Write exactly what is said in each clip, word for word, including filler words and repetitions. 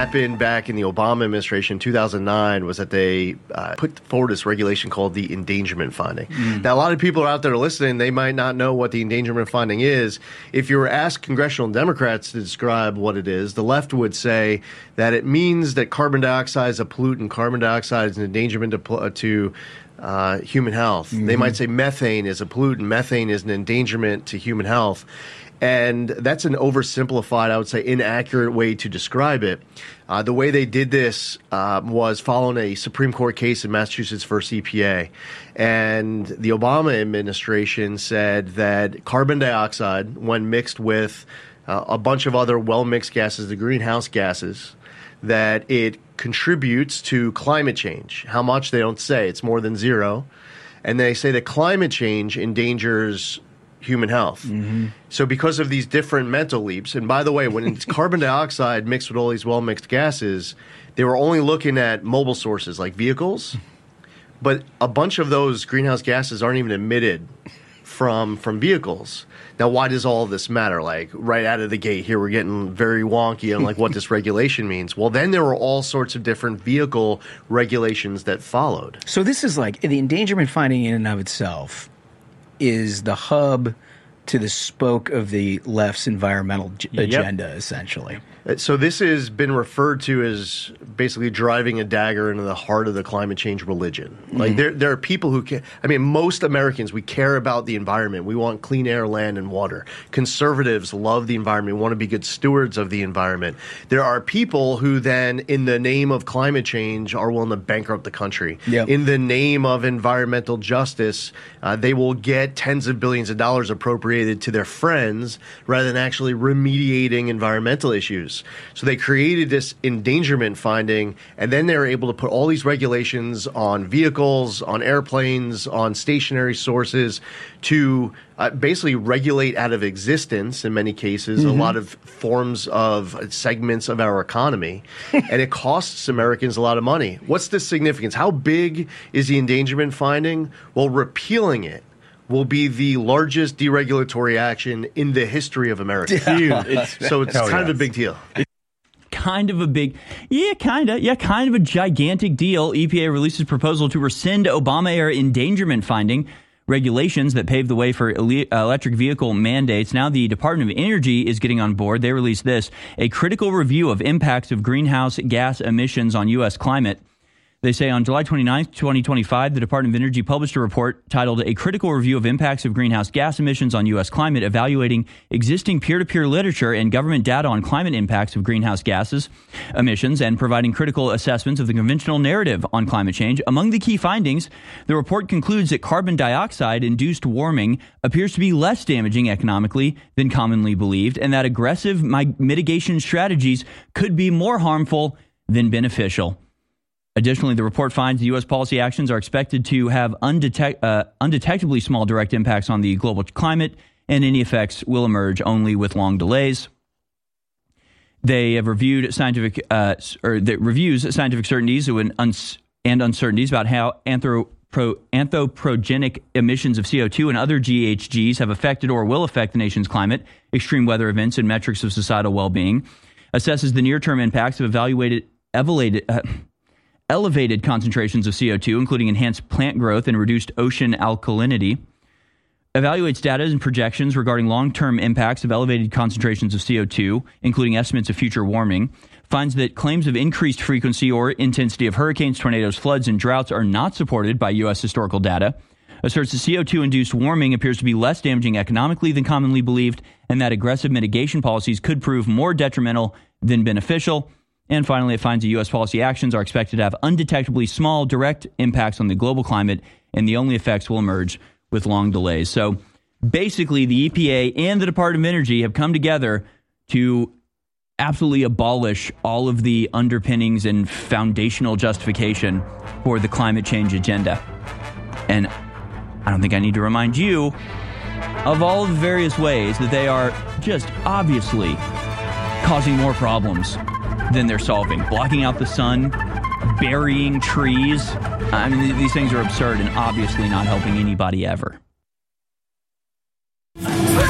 happened back in the Obama administration in two thousand nine was that they uh, put forward this regulation called the endangerment finding. Mm. Now, a lot of people out there listening, they might not know what the endangerment finding is. If you were asked congressional Democrats to describe what it is, the left would say that it means that carbon dioxide is a pollutant, carbon dioxide is an endangerment to, to uh, human health. Mm-hmm. They might say methane is a pollutant, methane is an endangerment to human health. And that's an oversimplified, I would say, inaccurate way to describe it. Uh, the way they did this uh, was following a Supreme Court case in Massachusetts versus E P A. And the Obama administration said that carbon dioxide, when mixed with uh, a bunch of other well-mixed gases, the greenhouse gases, that it contributes to climate change. How much, they don't say. It's more than zero. And they say that climate change endangers human health. Mm-hmm. So because of these different mental leaps, and by the way, when it's carbon dioxide mixed with all these well-mixed gases, they were only looking at mobile sources like vehicles, but a bunch of those greenhouse gases aren't even emitted from from vehicles. Now, why does all of this matter? Like, right out of the gate here, we're getting very wonky on like what this regulation means. Well, then there were all sorts of different vehicle regulations that followed. So this is like the endangerment finding in and of itself is the hub to the spoke of the left's environmental j- yep. agenda, essentially. So this has been referred to as basically driving a dagger into the heart of the climate change religion. Mm-hmm. Like there, there are people who care. I mean, most Americans, we care about the environment. We want clean air, land, and water. Conservatives love the environment. We want to be good stewards of the environment. There are people who then, in the name of climate change, are willing to bankrupt the country. Yep. In the name of environmental justice, uh, they will get tens of billions of dollars appropriated to their friends rather than actually remediating environmental issues. So they created this endangerment finding, and then they were able to put all these regulations on vehicles, on airplanes, on stationary sources to uh, basically regulate out of existence, in many cases, mm-hmm. a lot of forms of segments of our economy. And it costs Americans a lot of money. What's the significance? How big is the endangerment finding? Well, repealing it will be the largest deregulatory action in the history of America. Yeah. It's, so it's kind yes. of a big deal. Kind of a big, yeah, kind of, yeah, kind of a gigantic deal. E P A releases proposal to rescind Obama-era endangerment finding regulations that paved the way for ele- electric vehicle mandates. Now the Department of Energy is getting on board. They released this, a critical review of impacts of greenhouse gas emissions on U S climate. They say on July twenty-ninth, twenty twenty-five, the Department of Energy published a report titled A Critical Review of Impacts of Greenhouse Gas Emissions on U S Climate, evaluating existing peer-to-peer literature and government data on climate impacts of greenhouse gases emissions and providing critical assessments of the conventional narrative on climate change. Among the key findings, the report concludes that carbon dioxide-induced warming appears to be less damaging economically than commonly believed, and that aggressive mi- mitigation strategies could be more harmful than beneficial. Additionally, the report finds the U S policy actions are expected to have undetect, uh, undetectably small direct impacts on the global climate, and any effects will emerge only with long delays. They have reviewed scientific, uh, or that reviews scientific certainties and, uns- and uncertainties about how anthropo- anthropogenic emissions of C O two and other G H Gs have affected or will affect the nation's climate, extreme weather events, and metrics of societal well-being. Assesses the near-term impacts of evaluated, evaluated. Uh, elevated concentrations of C O two, including enhanced plant growth and reduced ocean alkalinity, evaluates data and projections regarding long-term impacts of elevated concentrations of C O two, including estimates of future warming, finds that claims of increased frequency or intensity of hurricanes, tornadoes, floods, and droughts are not supported by U S historical data, asserts that C O two-induced warming appears to be less damaging economically than commonly believed, and that aggressive mitigation policies could prove more detrimental than beneficial. And finally, it finds that U S policy actions are expected to have undetectably small direct impacts on the global climate, and the only effects will emerge with long delays. So basically, the E P A and the Department of Energy have come together to absolutely abolish all of the underpinnings and foundational justification for the climate change agenda. And I don't think I need to remind you of all the various ways that they are just obviously causing more problems than they're solving. Blocking out the sun, burying trees. I mean, these things are absurd and obviously not helping anybody ever.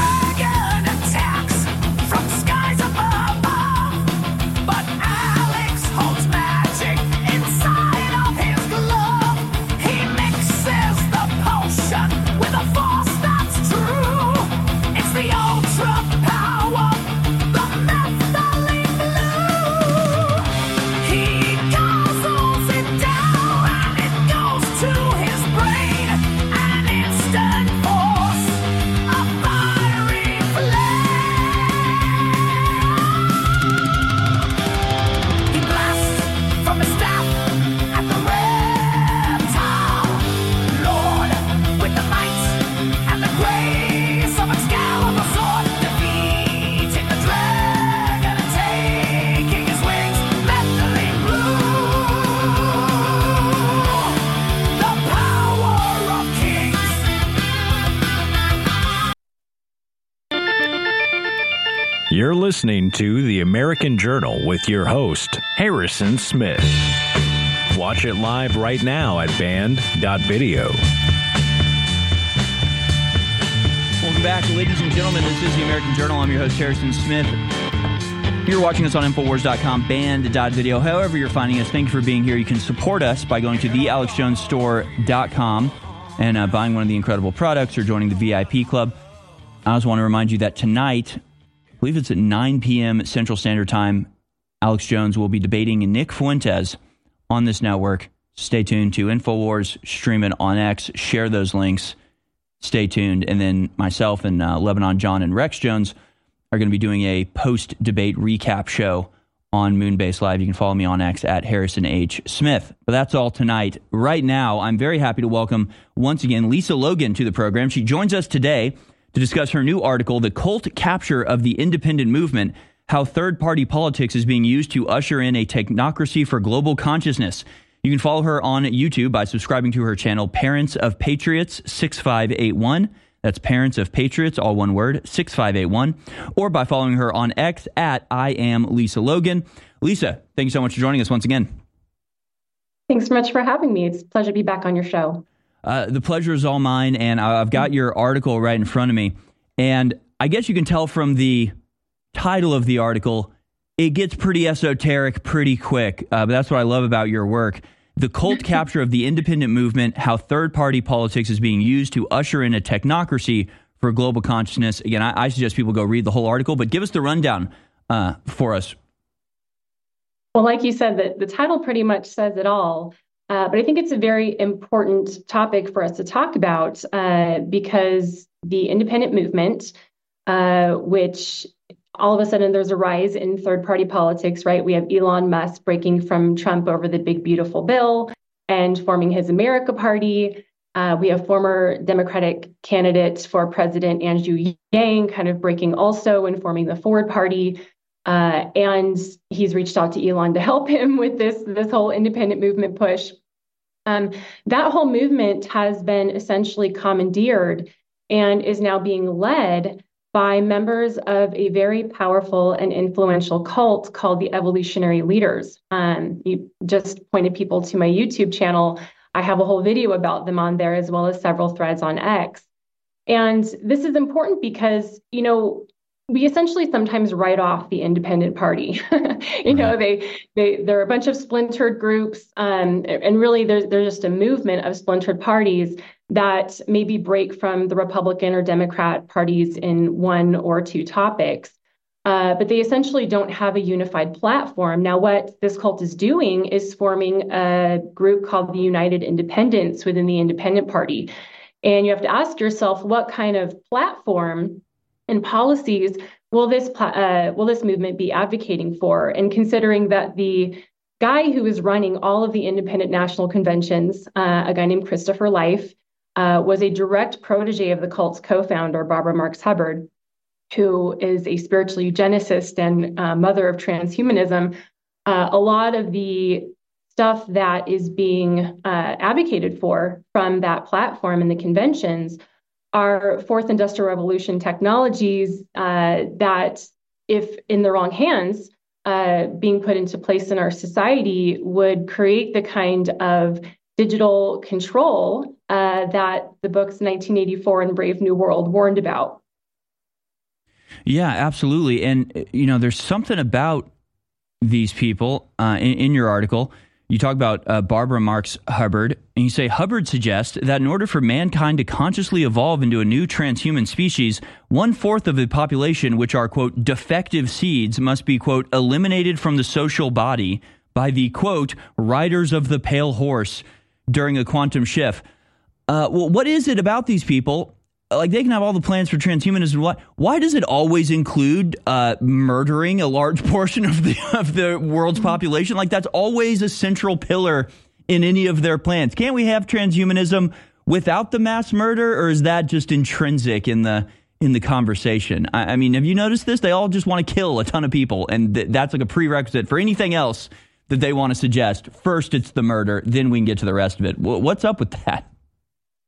Dragon attacks from skies above, but Alex You're listening to The American Journal with your host, Harrison Smith. Watch it live right now at band dot video. Welcome back, ladies and gentlemen. This is The American Journal. I'm your host, Harrison Smith. You're watching us on Infowars dot com, band dot video. However you're finding us, thank you for being here. You can support us by going to the alex jones store dot com and uh, buying one of the incredible products or joining the V I P club. I also want to remind you that tonight, I believe it's at nine p.m. Central Standard Time, Alex Jones will be debating Nick Fuentes on this network. Stay tuned to InfoWars, stream it on X, share those links. Stay tuned. And then myself and uh, Lebanon John and Rex Jones are going to be doing a post-debate recap show on Moonbase Live. You can follow me on X at Harrison H. Smith. But that's all tonight. Right now, I'm very happy to welcome once again Lisa Logan to the program. She joins us today to discuss her new article, The Cult Capture of the Independent Movement, How Third-Party Politics is Being Used to Usher in a Technocracy for Global Consciousness. You can follow her on YouTube by subscribing to her channel, Parents of Patriots six five eight one. That's Parents of Patriots, all one word, six five eight one. Or by following her on X at I am Lisa Logan. Lisa, thank you so much for joining us once again. Thanks so much for having me. It's a pleasure to be back on your show. Uh, the pleasure is all mine, and I've got your article right in front of me. And I guess you can tell from the title of the article, it gets pretty esoteric pretty quick. Uh, but that's what I love about your work. The Cult Capture of the Independent Movement, How Third-Party Politics is Being Used to Usher in a Technocracy for Global Consciousness. Again, I, I suggest people go read the whole article, but give us the rundown uh, for us. Well, like you said, the, the title pretty much says it all. Uh, but I think it's a very important topic for us to talk about uh, because the independent movement, uh, which all of a sudden there's a rise in third-party politics, right? We have Elon Musk breaking from Trump over the big, beautiful bill and forming his America Party. Uh, we have former Democratic candidate for president Andrew Yang kind of breaking also and forming the Forward Party. Uh, and he's reached out to Elon to help him with this, this whole independent movement push. Um, that whole movement has been essentially commandeered and is now being led by members of a very powerful and influential cult called the Evolutionary Leaders. Um, you just pointed people to my YouTube channel. I have a whole video about them on there, as well as several threads on X. And this is important because, you know, we essentially sometimes write off the independent party. you know, they they they're a bunch of splintered groups, um, and really there's there's just a movement of splintered parties that maybe break from the Republican or Democrat parties in one or two topics, uh, but they essentially don't have a unified platform. Now, what this cult is doing is forming a group called the United Independents within the Independent Party, and you have to ask yourself, what kind of platform and policies will this uh, will this movement be advocating for? And considering that the guy who is running all of the independent national conventions, uh, a guy named Christopher Life, uh, was a direct protege of the cult's co-founder, Barbara Marx Hubbard, who is a spiritual eugenicist and uh, mother of transhumanism. Uh, a lot of the stuff that is being uh, advocated for from that platform in the conventions are fourth industrial revolution technologies uh, that, if in the wrong hands, uh, being put into place in our society, would create the kind of digital control uh, that the books nineteen eighty-four and Brave New World warned about. Yeah, absolutely. And, you know, there's something about these people uh, in, in your article. You talk about uh, Barbara Marx Hubbard, and you say Hubbard suggests that in order for mankind to consciously evolve into a new transhuman species, one-fourth of the population, which are, quote, defective seeds, must be, quote, eliminated from the social body by the, quote, riders of the pale horse during a quantum shift. Uh, well, what is it about these people? Like, they can have all the plans for transhumanism. Why, why does it always include uh, murdering a large portion of the of the world's population? Like, that's always a central pillar in any of their plans. Can't we have transhumanism without the mass murder, or is that just intrinsic in the in the conversation? I, I mean, have you noticed this? They all just want to kill a ton of people, and th- that's like a prerequisite for anything else that they want to suggest. First, it's the murder, then we can get to the rest of it. W- what's up with that?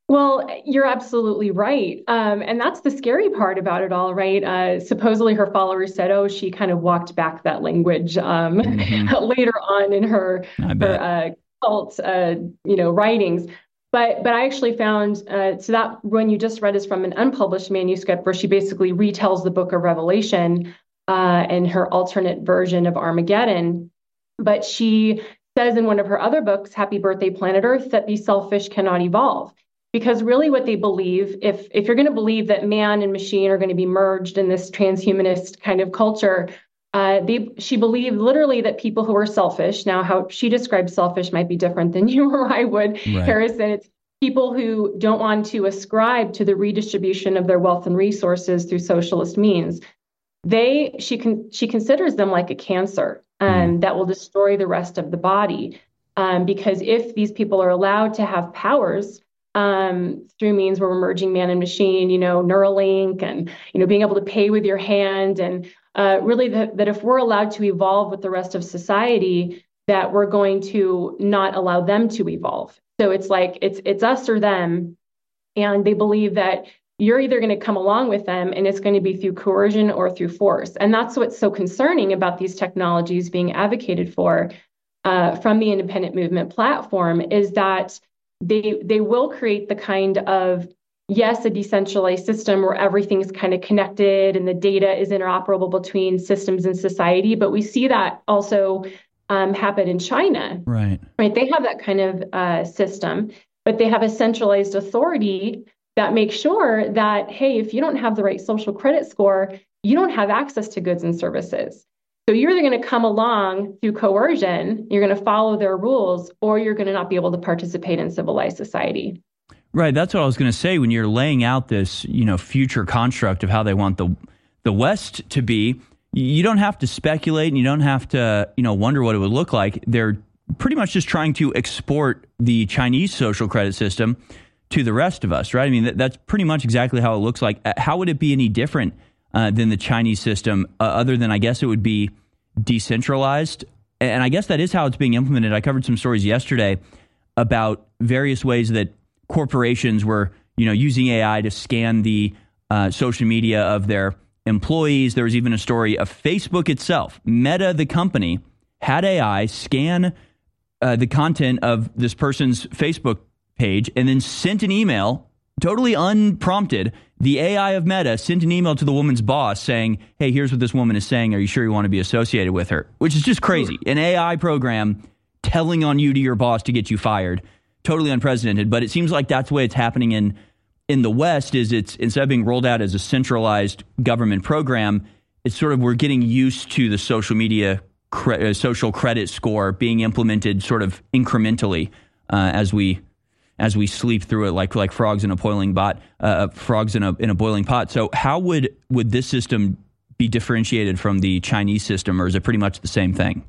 Well, you're absolutely right. Um, and that's the scary part about it all, right? Uh, supposedly her followers said, oh, she kind of walked back that language um, mm-hmm. later on in her, her uh, cult, uh, you know, writings. But but I actually found, uh, so that one you just read is from an unpublished manuscript where she basically retells the book of Revelation uh, and her alternate version of Armageddon. But she says in one of her other books, Happy Birthday, Planet Earth, that the selfish cannot evolve. Because really what they believe, if if you're going to believe that man and machine are going to be merged in this transhumanist kind of culture, uh, they, she believed literally that people who are selfish, now how she describes selfish might be different than you or I would, right. Harrison. It's people who don't want to ascribe to the redistribution of their wealth and resources through socialist means. They, she can, she considers them like a cancer um, mm. that will destroy the rest of the body. Um, because if these people are allowed to have powers, Um, through means where we're merging man and machine, you know, Neuralink and, you know, being able to pay with your hand. And uh, really that, that if we're allowed to evolve with the rest of society, that we're going to not allow them to evolve. So it's like, it's it's us or them. And they believe that you're either going to come along with them and it's going to be through coercion or through force. And that's what's so concerning about these technologies being advocated for uh, from the independent movement platform is that They they will create the kind of, yes, a decentralized system where everything's kind of connected and the data is interoperable between systems and society. But we see that also um, happen in China. Right. Right. They have that kind of uh, system, but they have a centralized authority that makes sure that, hey, if you don't have the right social credit score, you don't have access to goods and services. So you're either going to come along through coercion, you're going to follow their rules, or you're going to not be able to participate in civilized society. Right. That's what I was going to say when you're laying out this, you know, future construct of how they want the the West to be. You don't have to speculate and you don't have to, you know, wonder what it would look like. They're pretty much just trying to export the Chinese social credit system to the rest of us, right? I mean, that, that's pretty much exactly how it looks like. How would it be any different Uh, than the Chinese system, uh, other than I guess it would be decentralized? And I guess that is how it's being implemented. I covered some stories yesterday about various ways that corporations were, you know, using A I to scan the uh, social media of their employees. There was even a story of Facebook itself. Meta, the company, had A I scan uh, the content of this person's Facebook page and then sent an email, totally unprompted. The A I of Meta sent an email to the woman's boss saying, hey, here's what this woman is saying. Are you sure you want to be associated with her? Which is just crazy. An A I program telling on you to your boss to get you fired. Totally unprecedented. But it seems like that's the way it's happening in, in the West is it's instead of being rolled out as a centralized government program, it's sort of we're getting used to the social media cre- uh, social credit score being implemented sort of incrementally uh, as we as we sleep through it, like like frogs in a boiling pot, uh, frogs in a in a boiling pot. So how would would this system be differentiated from the Chinese system, or is it pretty much the same thing?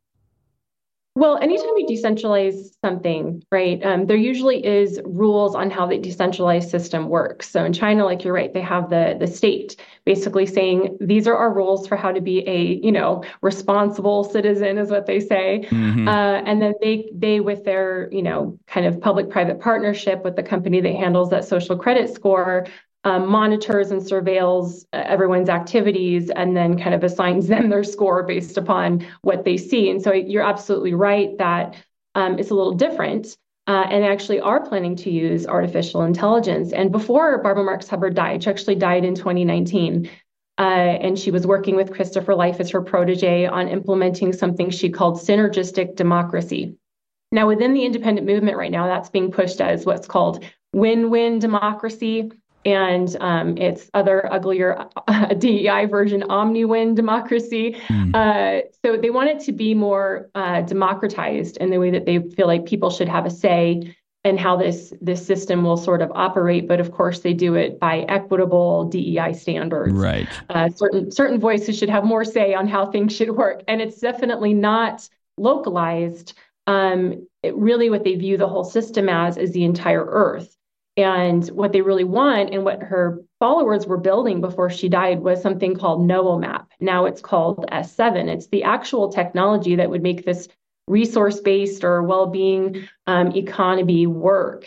Well, anytime you decentralize something, right, um, there usually is rules on how the decentralized system works. So in China, like you're right, they have the the state basically saying these are our rules for how to be a, you know, responsible citizen is what they say. Mm-hmm. Uh, and then they they with their, you know, kind of public-private partnership with the company that handles that social credit score, Um, monitors and surveils everyone's activities and then kind of assigns them their score based upon what they see. And so you're absolutely right that um, it's a little different uh, and actually are planning to use artificial intelligence. And before Barbara Marx Hubbard died, she actually died in twenty nineteen. Uh, and she was working with Christopher Life as her protege on implementing something she called synergistic democracy. Now, within the independent movement right now, that's being pushed as what's called win-win democracy. And um, its other uglier uh, D E I version, omni-win democracy. Mm. Uh, so they want it to be more uh, democratized in the way that they feel like people should have a say in how this this system will sort of operate. But of course, they do it by equitable D E I standards. Right. Uh, certain certain voices should have more say on how things should work, and it's definitely not localized. Um, it really, what they view the whole system as is the entire Earth. And what they really want and what her followers were building before she died was something called NOOMAP. Now it's called S seven. It's the actual technology that would make this resource-based or well-being um, economy work.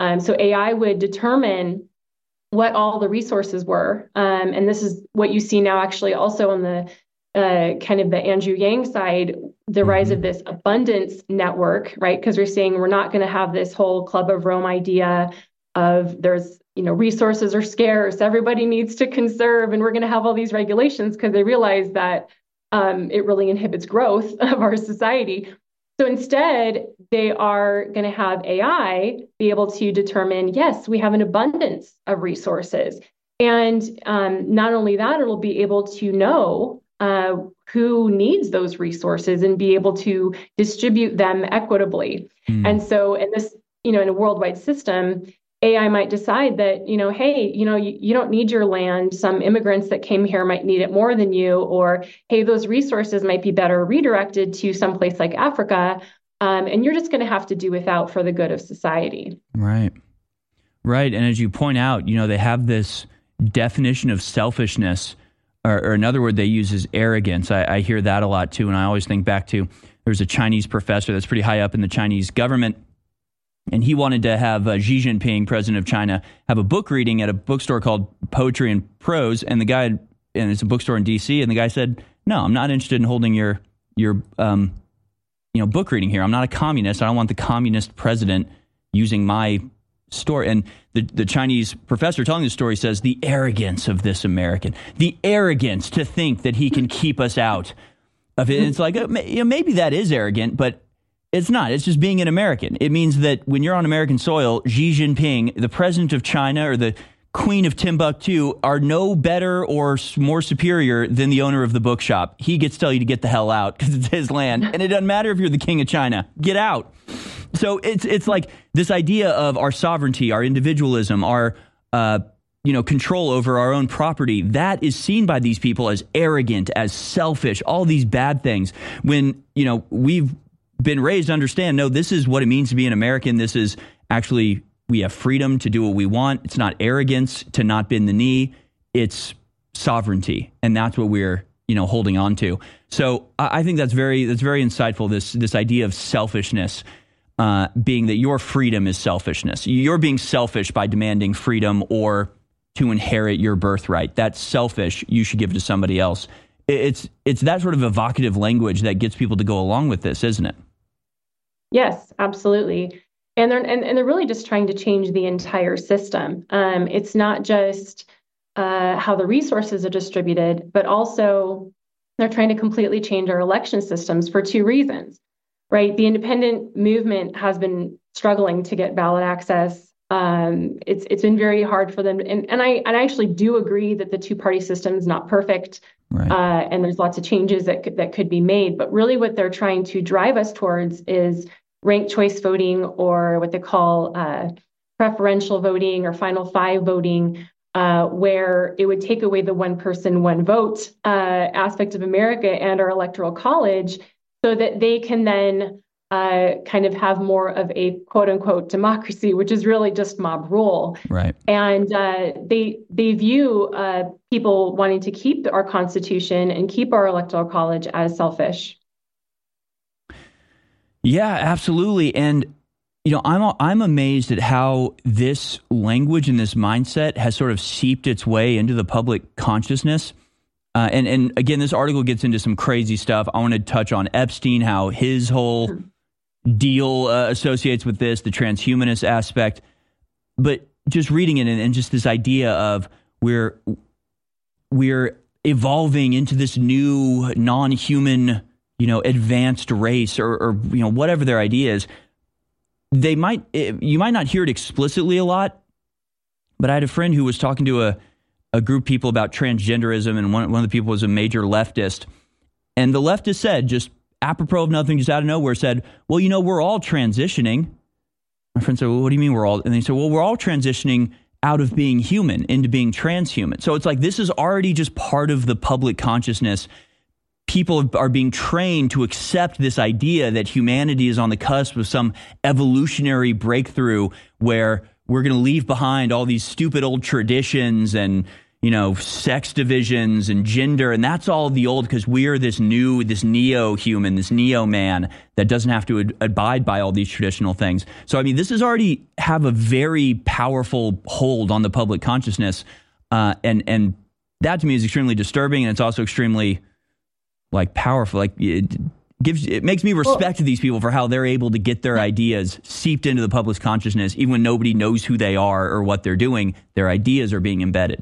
Um, so A I would determine what all the resources were. Um, and this is what you see now actually also on the uh, kind of the Andrew Yang side, the mm-hmm. rise of this abundance network, right? Because we're saying we're not going to have this whole Club of Rome idea of there's, you know, resources are scarce, everybody needs to conserve, and we're going to have all these regulations because they realize that um, it really inhibits growth of our society. So instead, they are going to have A I be able to determine, yes, we have an abundance of resources. And um, not only that, it'll be able to know uh, who needs those resources and be able to distribute them equitably. Mm. And so in this, you know, in a worldwide system, A I might decide that, you know, hey, you know, you, you don't need your land. Some immigrants that came here might need it more than you, or, hey, those resources might be better redirected to someplace like Africa. Um, and you're just going to have to do without for the good of society. Right. Right. And as you point out, you know, they have this definition of selfishness, or, or another word they use is arrogance. I, I hear that a lot too. And I always think back to, there's a Chinese professor that's pretty high up in the Chinese government. And he wanted to have uh, Xi Jinping, president of China, have a book reading at a bookstore called Poetry and Prose. And the guy, and it's a bookstore in D C, and the guy said, no, I'm not interested in holding your, your um, you know, book reading here. I'm not a communist. I don't want the communist president using my store. And the, the Chinese professor telling the story says, the arrogance of this American, the arrogance to think that he can keep us out of it. And it's like, uh, you know, maybe that is arrogant, but it's not. It's just being an American. It means that when you're on American soil, Xi Jinping, the president of China, or the queen of Timbuktu are no better or more superior than the owner of the bookshop. He gets to tell you to get the hell out because it's his land. And it doesn't matter if you're the king of China. Get out. So it's it's like this idea of our sovereignty, our individualism, our uh, you know control over our own property. That is seen by these people as arrogant, as selfish, all these bad things. When you know we've been raised to understand, no, this is what it means to be an American. This is actually, we have freedom to do what we want. It's not arrogance to not bend the knee. It's sovereignty. And that's what we're, you know, holding on to. So I think that's very, that's very insightful. This, this idea of selfishness, uh, being that your freedom is selfishness. You're being selfish by demanding freedom or to inherit your birthright. That's selfish. You should give it to somebody else. It's, it's that sort of evocative language that gets people to go along with this, isn't it? Yes, absolutely. And they're and, and they're really just trying to change the entire system. Um, it's not just uh, how the resources are distributed, but also they're trying to completely change our election systems for two reasons, right? The independent movement has been struggling to get ballot access. Um, it's it's been very hard for them, and and I and I actually do agree that the two party system is not perfect. Right. Uh, and there's lots of changes that could, that could be made. But really what they're trying to drive us towards is ranked choice voting, or what they call uh, preferential voting or final five voting, uh, where it would take away the one person, one vote uh, aspect of America and our electoral college so that they can then uh, kind of have more of a quote unquote democracy, which is really just mob rule. Right. And uh, they they view uh, people wanting to keep our Constitution and keep our electoral college as selfish. Yeah, absolutely. And, you know, I'm I'm amazed at how this language and this mindset has sort of seeped its way into the public consciousness. Uh, and, and again, this article gets into some crazy stuff. I want to touch on Epstein, how his whole deal uh, associates with this, the transhumanist aspect. But just reading it and, and just this idea of we're we're evolving into this new non-human, you know, advanced race, or, or you know, whatever their idea is. They might, you might not hear it explicitly a lot, but I had a friend who was talking to a, a group of people about transgenderism, and one, one of the people was a major leftist. And the leftist said, just apropos of nothing, just out of nowhere, said, well, you know, we're all transitioning. My friend said, well, what do you mean we're all? And they said, well, we're all transitioning out of being human into being transhuman. So it's like this is already just part of the public consciousness. People are being trained to accept this idea that humanity is on the cusp of some evolutionary breakthrough where we're going to leave behind all these stupid old traditions and, you know, sex divisions and gender, and that's all the old, because we're this new, this neo-human, this neo-man that doesn't have to ad- abide by all these traditional things. So, I mean, this has already have a very powerful hold on the public consciousness, uh, and and that to me is extremely disturbing, and it's also extremely, like, powerful. Like, it gives, it makes me respect well, these people for how they're able to get their ideas seeped into the public's consciousness, even when nobody knows who they are or what they're doing. Their ideas are being embedded.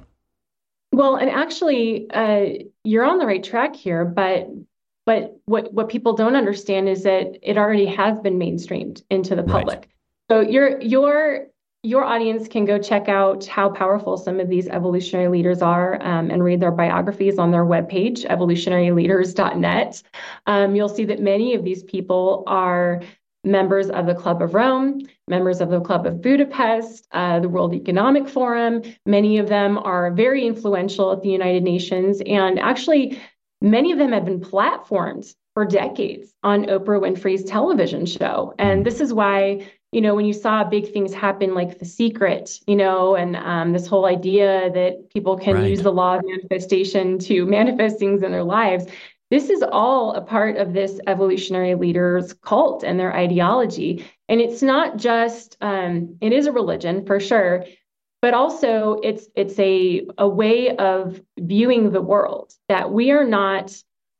Well, and actually, uh, you're on the right track here, but but what what people don't understand is that it already has been mainstreamed into the public. Right. So your your your audience can go check out how powerful some of these evolutionary leaders are, um, and read their biographies on their webpage, evolutionary leaders dot net. Um, you'll see that many of these people are members of the Club of Rome, members of the Club of Budapest, uh, the World Economic Forum. Many of them are very influential at the United Nations. And actually, many of them have been platformed for decades on Oprah Winfrey's television show. And this is why, you know, when you saw big things happen like The Secret, you know, and um, this whole idea that people can right. use the law of manifestation to manifest things in their lives, this is all a part of this evolutionary leaders cult and their ideology. And it's not just, um, it is a religion for sure, but also it's it's a, a way of viewing the world, that we are not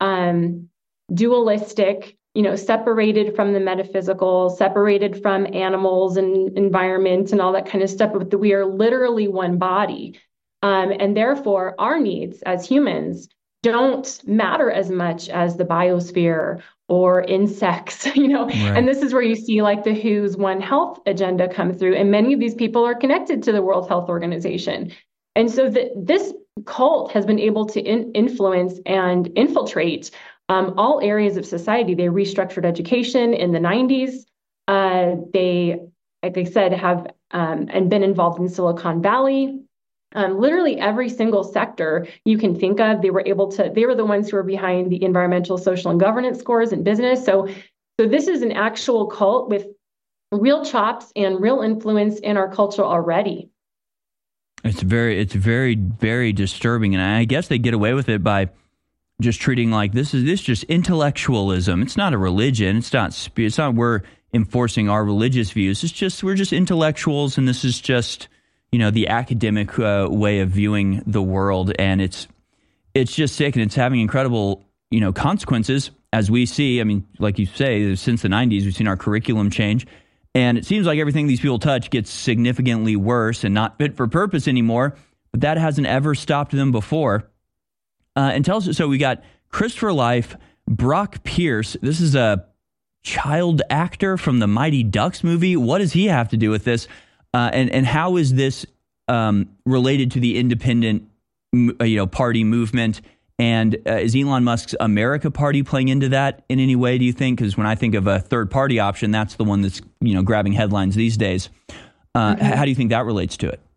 um, dualistic, you know, separated from the metaphysical, separated from animals and environment and all that kind of stuff, but that we are literally one body. Um, and therefore, our needs as humans don't matter as much as the biosphere or insects, you know, right. And this is where you see like the W H O's One Health agenda come through. And many of these people are connected to the World Health Organization. And so the, this cult has been able to in, influence and infiltrate um, all areas of society. They restructured education in the nineties. Uh, they, like I said, have um, and been involved in Silicon Valley. Um, literally every single sector you can think of, they were able to, they were the ones who were behind the environmental, social, and governance scores in business. So, so this is an actual cult with real chops and real influence in our culture already. It's very, it's very, very disturbing. And I guess they get away with it by just treating like this is, this just intellectualism. It's not a religion. It's not, it's not we're enforcing our religious views. It's just, we're just intellectuals. And this is just, you know, the academic uh, way of viewing the world, and it's it's just sick, and it's having incredible, you know, consequences as we see. I mean, like you say, since the nineties, we've seen our curriculum change, and it seems like everything these people touch gets significantly worse and not fit for purpose anymore. But that hasn't ever stopped them before. Uh, and tell us, so we got Christopher Life, Brock Pierce. This is a child actor from the Mighty Ducks movie. What does he have to do with this? Uh, and and how is this um, related to the independent, you know, party movement? And uh, is Elon Musk's America Party playing into that in any way? Do you think? Because when I think of a third party option, that's the one that's, you know, grabbing headlines these days. Uh, mm-hmm. How do you think that relates to it?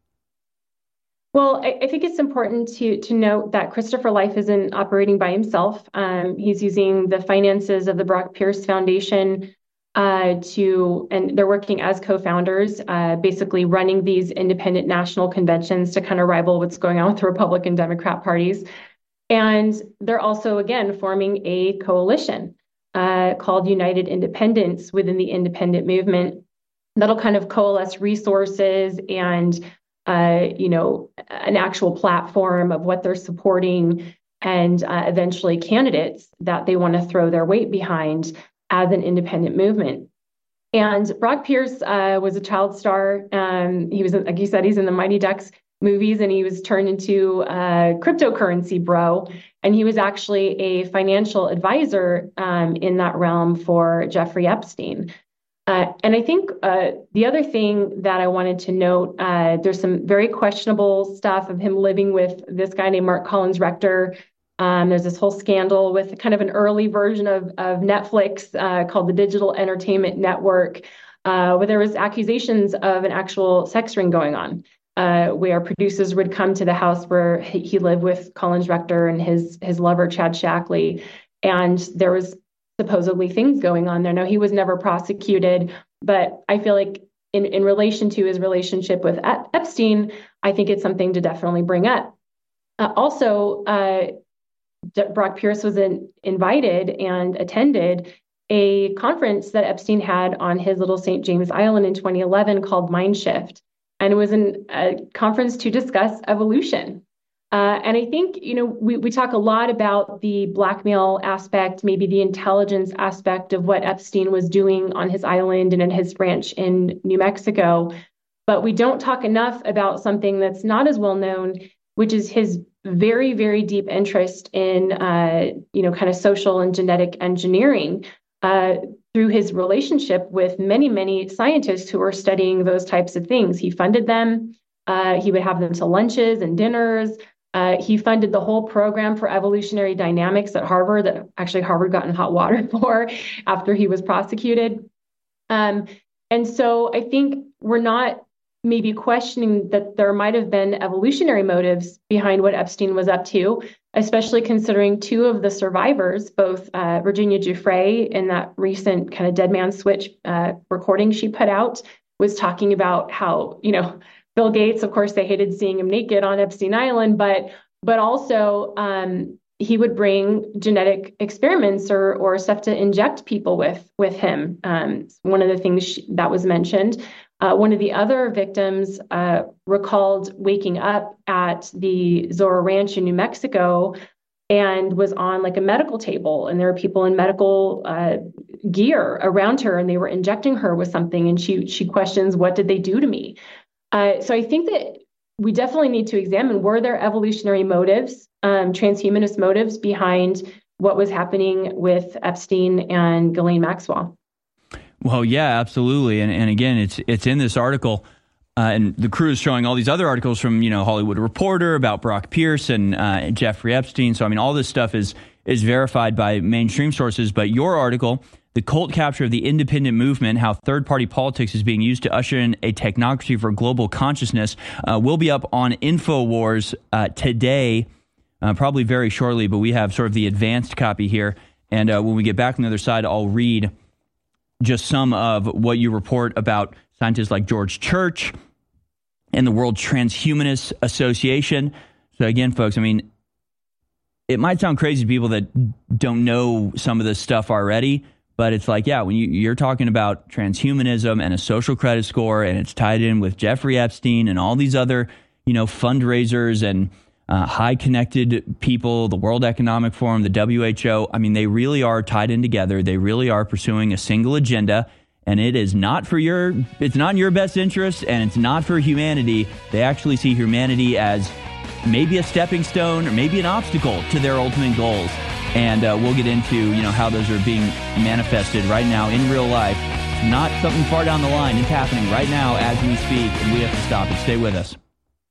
Well, I, I think it's important to to note that Christopher Life isn't operating by himself. Um, he's using the finances of the Brock Pierce Foundation. Uh, to and they're working as co-founders, uh, basically running these independent national conventions to kind of rival what's going on with the Republican Democrat parties. And they're also, again, forming a coalition uh, called United Independence within the independent movement that'll kind of coalesce resources and, uh, you know, an actual platform of what they're supporting and uh, eventually candidates that they want to throw their weight behind as an independent movement. And Brock Pierce uh, was a child star. Um, he was, like you said, he's in the Mighty Ducks movies, and he was turned into a cryptocurrency bro. And he was actually a financial advisor um, in that realm for Jeffrey Epstein. Uh, and I think uh, the other thing that I wanted to note, uh, there's some very questionable stuff of him living with this guy named Mark Collins Rector. Um, there's this whole scandal with kind of an early version of, of Netflix uh, called the Digital Entertainment Network, uh, where there was accusations of an actual sex ring going on, uh, where producers would come to the house where he, he lived with Collins Rector and his his lover, Chad Shackley, and there was supposedly things going on there. Now, he was never prosecuted, but I feel like in, in relation to his relationship with Epstein, I think it's something to definitely bring up. Uh, also, uh, Brock Pierce was in, invited and attended a conference that Epstein had on his little Saint James Island in twenty eleven called Mindshift. And it was an, a conference to discuss evolution. Uh, and I think, you know, we, we talk a lot about the blackmail aspect, maybe the intelligence aspect of what Epstein was doing on his island and in his ranch in New Mexico. But we don't talk enough about something that's not as well known, which is his very, very deep interest in, uh, you know, kind of social and genetic engineering uh, through his relationship with many, many scientists who were studying those types of things. He funded them. Uh, he would have them to lunches and dinners. Uh, he funded the whole program for evolutionary dynamics at Harvard that actually Harvard got in hot water for after he was prosecuted. Um, and so I think we're not maybe questioning that there might have been evolutionary motives behind what Epstein was up to, especially considering two of the survivors, both uh, Virginia Giuffre in that recent kind of Dead Man Switch uh, recording she put out, was talking about how, you know, Bill Gates, of course, they hated seeing him naked on Epstein Island, but but also um, he would bring genetic experiments or or stuff to inject people with with him. Um, one of the things she, that was mentioned. Uh, one of the other victims uh, recalled waking up at the Zorro Ranch in New Mexico and was on like a medical table, and there were people in medical uh, gear around her, and they were injecting her with something, and she she questions, what did they do to me? Uh, so I think that we definitely need to examine, were there evolutionary motives, um, transhumanist motives behind what was happening with Epstein and Ghislaine Maxwell? Well, yeah, absolutely. And and again, it's it's in this article, uh, and the crew is showing all these other articles from, you know, Hollywood Reporter about Brock Pierce and uh, Jeffrey Epstein. So, I mean, all this stuff is is verified by mainstream sources. But your article, The Cult Capture of the Independent Movement, How Third-Party Politics is Being Used to Usher in a Technocracy for Global Consciousness, uh, will be up on InfoWars uh, today, uh, probably very shortly, but we have sort of the advanced copy here. And uh, when we get back on the other side, I'll read just some of what you report about scientists like George Church and the World Transhumanist Association. So again, folks, I mean, it might sound crazy to people that don't know some of this stuff already, but it's like, yeah, when you, you're talking about transhumanism and a social credit score, and it's tied in with Jeffrey Epstein and all these other, you know, fundraisers and uh, high connected people, the World Economic Forum, the W H O. I mean, they really are tied in together. They really are pursuing a single agenda, and it is not for your, it's not in your best interest, and it's not for humanity. They actually see humanity as maybe a stepping stone or maybe an obstacle to their ultimate goals. And uh, we'll get into, you know, how those are being manifested right now in real life. It's not something far down the line. It's happening right now as we speak, and we have to stop it. Stay with us.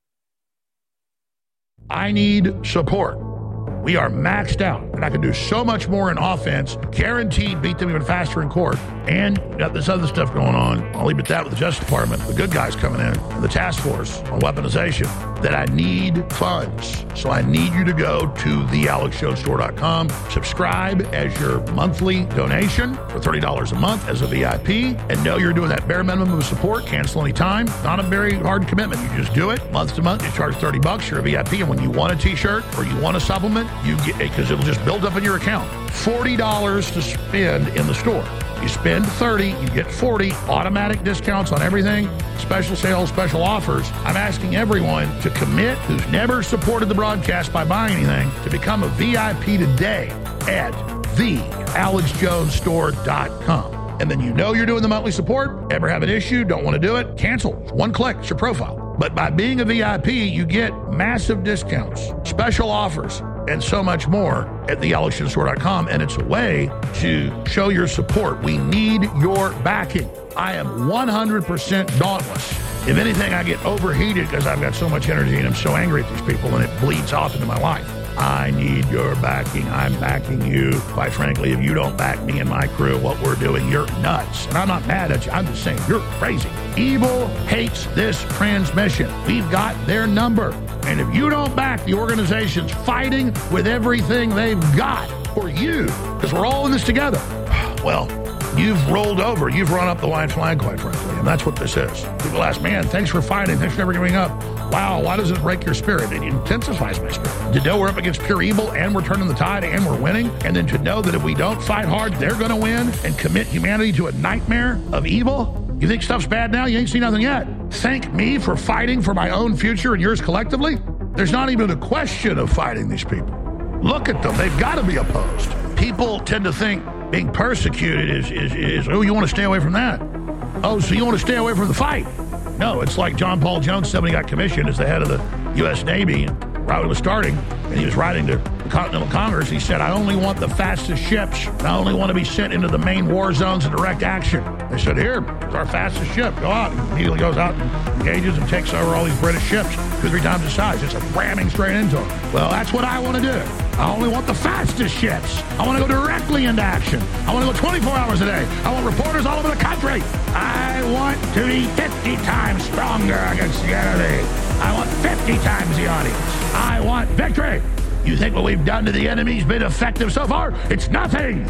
I need support. We are maxed out, and I can do so much more in offense, guaranteed beat them even faster in court, and got this other stuff going on. I'll leave it at that with the Justice Department, the good guys coming in, and the task force on weaponization, that I need funds. So I need you to go to the alex jones store dot com, subscribe as your monthly donation for thirty dollars a month as a V I P, and know you're doing that bare minimum of support, cancel anytime, not a very hard commitment. You just do it, month to month, you charge thirty bucks, you're a V I P, and when you want a t-shirt or you want a supplement, you get it because it'll just build up in your account. forty dollars to spend in the store. You spend thirty, you get forty, automatic discounts on everything, special sales, special offers. I'm asking everyone to commit who's never supported the broadcast by buying anything to become a V I P today at the alex jones store dot com. And then you know you're doing the monthly support, ever have an issue, don't want to do it, cancel. It's one click, it's your profile. But by being a V I P, you get massive discounts, special offers, and so much more at the alex jones store dot com. And it's a way to show your support. We need your backing. I am one hundred percent dauntless. If anything, I get overheated because I've got so much energy and I'm so angry at these people, and it bleeds off into my life. I need your backing. I'm backing you. Quite frankly, if you don't back me and my crew, what we're doing, you're nuts. And I'm not mad at you. I'm just saying you're crazy. Evil hates this transmission. We've got their number. And if you don't back the organizations fighting with everything they've got for you, because we're all in this together, well, you've rolled over. You've run up the white flag, quite frankly. And that's what this is. People ask, man, thanks for fighting. Thanks for never giving up. Wow, why does it break your spirit? It intensifies my spirit. To know we're up against pure evil and we're turning the tide and we're winning. And then to know that if we don't fight hard, they're going to win and commit humanity to a nightmare of evil. You think stuff's bad now? You ain't seen nothing yet. Thank me for fighting for my own future and yours collectively? There's not even a question of fighting these people. Look at them. They've got to be opposed. People tend to think being persecuted is, is, is, oh, you want to stay away from that. Oh, so you want to stay away from the fight. No, it's like John Paul Jones said when he got commissioned as the head of the U S Navy, right was starting, and he was writing to the Continental Congress. He said, I only want the fastest ships. I only want to be sent into the main war zones and direct action. They said, here, it's our fastest ship. Go out. He immediately goes out and engages and takes over all these British ships two or three times the size. Just ramming straight into them. Well, that's what I want to do. I only want the fastest ships. I want to go directly into action. I want to go twenty-four hours a day. I want reporters all over the country. I want to be fifty times stronger against the enemy. I want fifty times the audience. I want victory. You think what we've done to the enemy's been effective so far? It's nothing.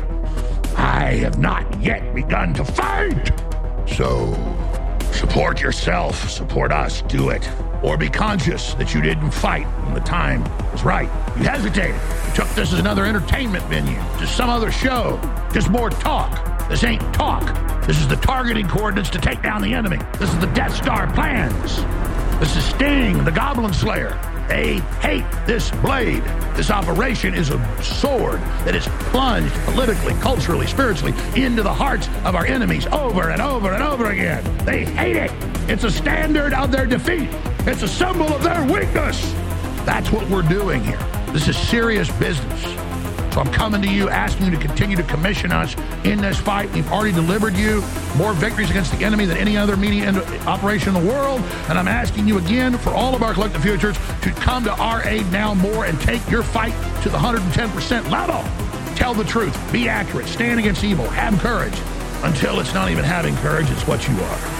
I have not yet begun to fight. So, support yourself. Support us. Do it. Or be conscious that you didn't fight when the time was right. You hesitated. You took this as another entertainment venue, just some other show, just more talk. This ain't talk. This is the targeting coordinates to take down the enemy. This is the Death Star plans. This is Sting, the Goblin Slayer. They hate this blade. This operation is a sword that is plunged politically, culturally, spiritually into the hearts of our enemies over and over and over again. They hate it. It's a standard of their defeat. It's a symbol of their weakness. That's what we're doing here. This is serious business. So I'm coming to you, asking you to continue to commission us in this fight. We've already delivered you more victories against the enemy than any other media operation in the world. And I'm asking you again, for all of our collective futures, to come to our aid now more and take your fight to the one hundred ten percent level. Tell the truth. Be accurate. Stand against evil. Have courage. Until it's not even having courage, it's what you are.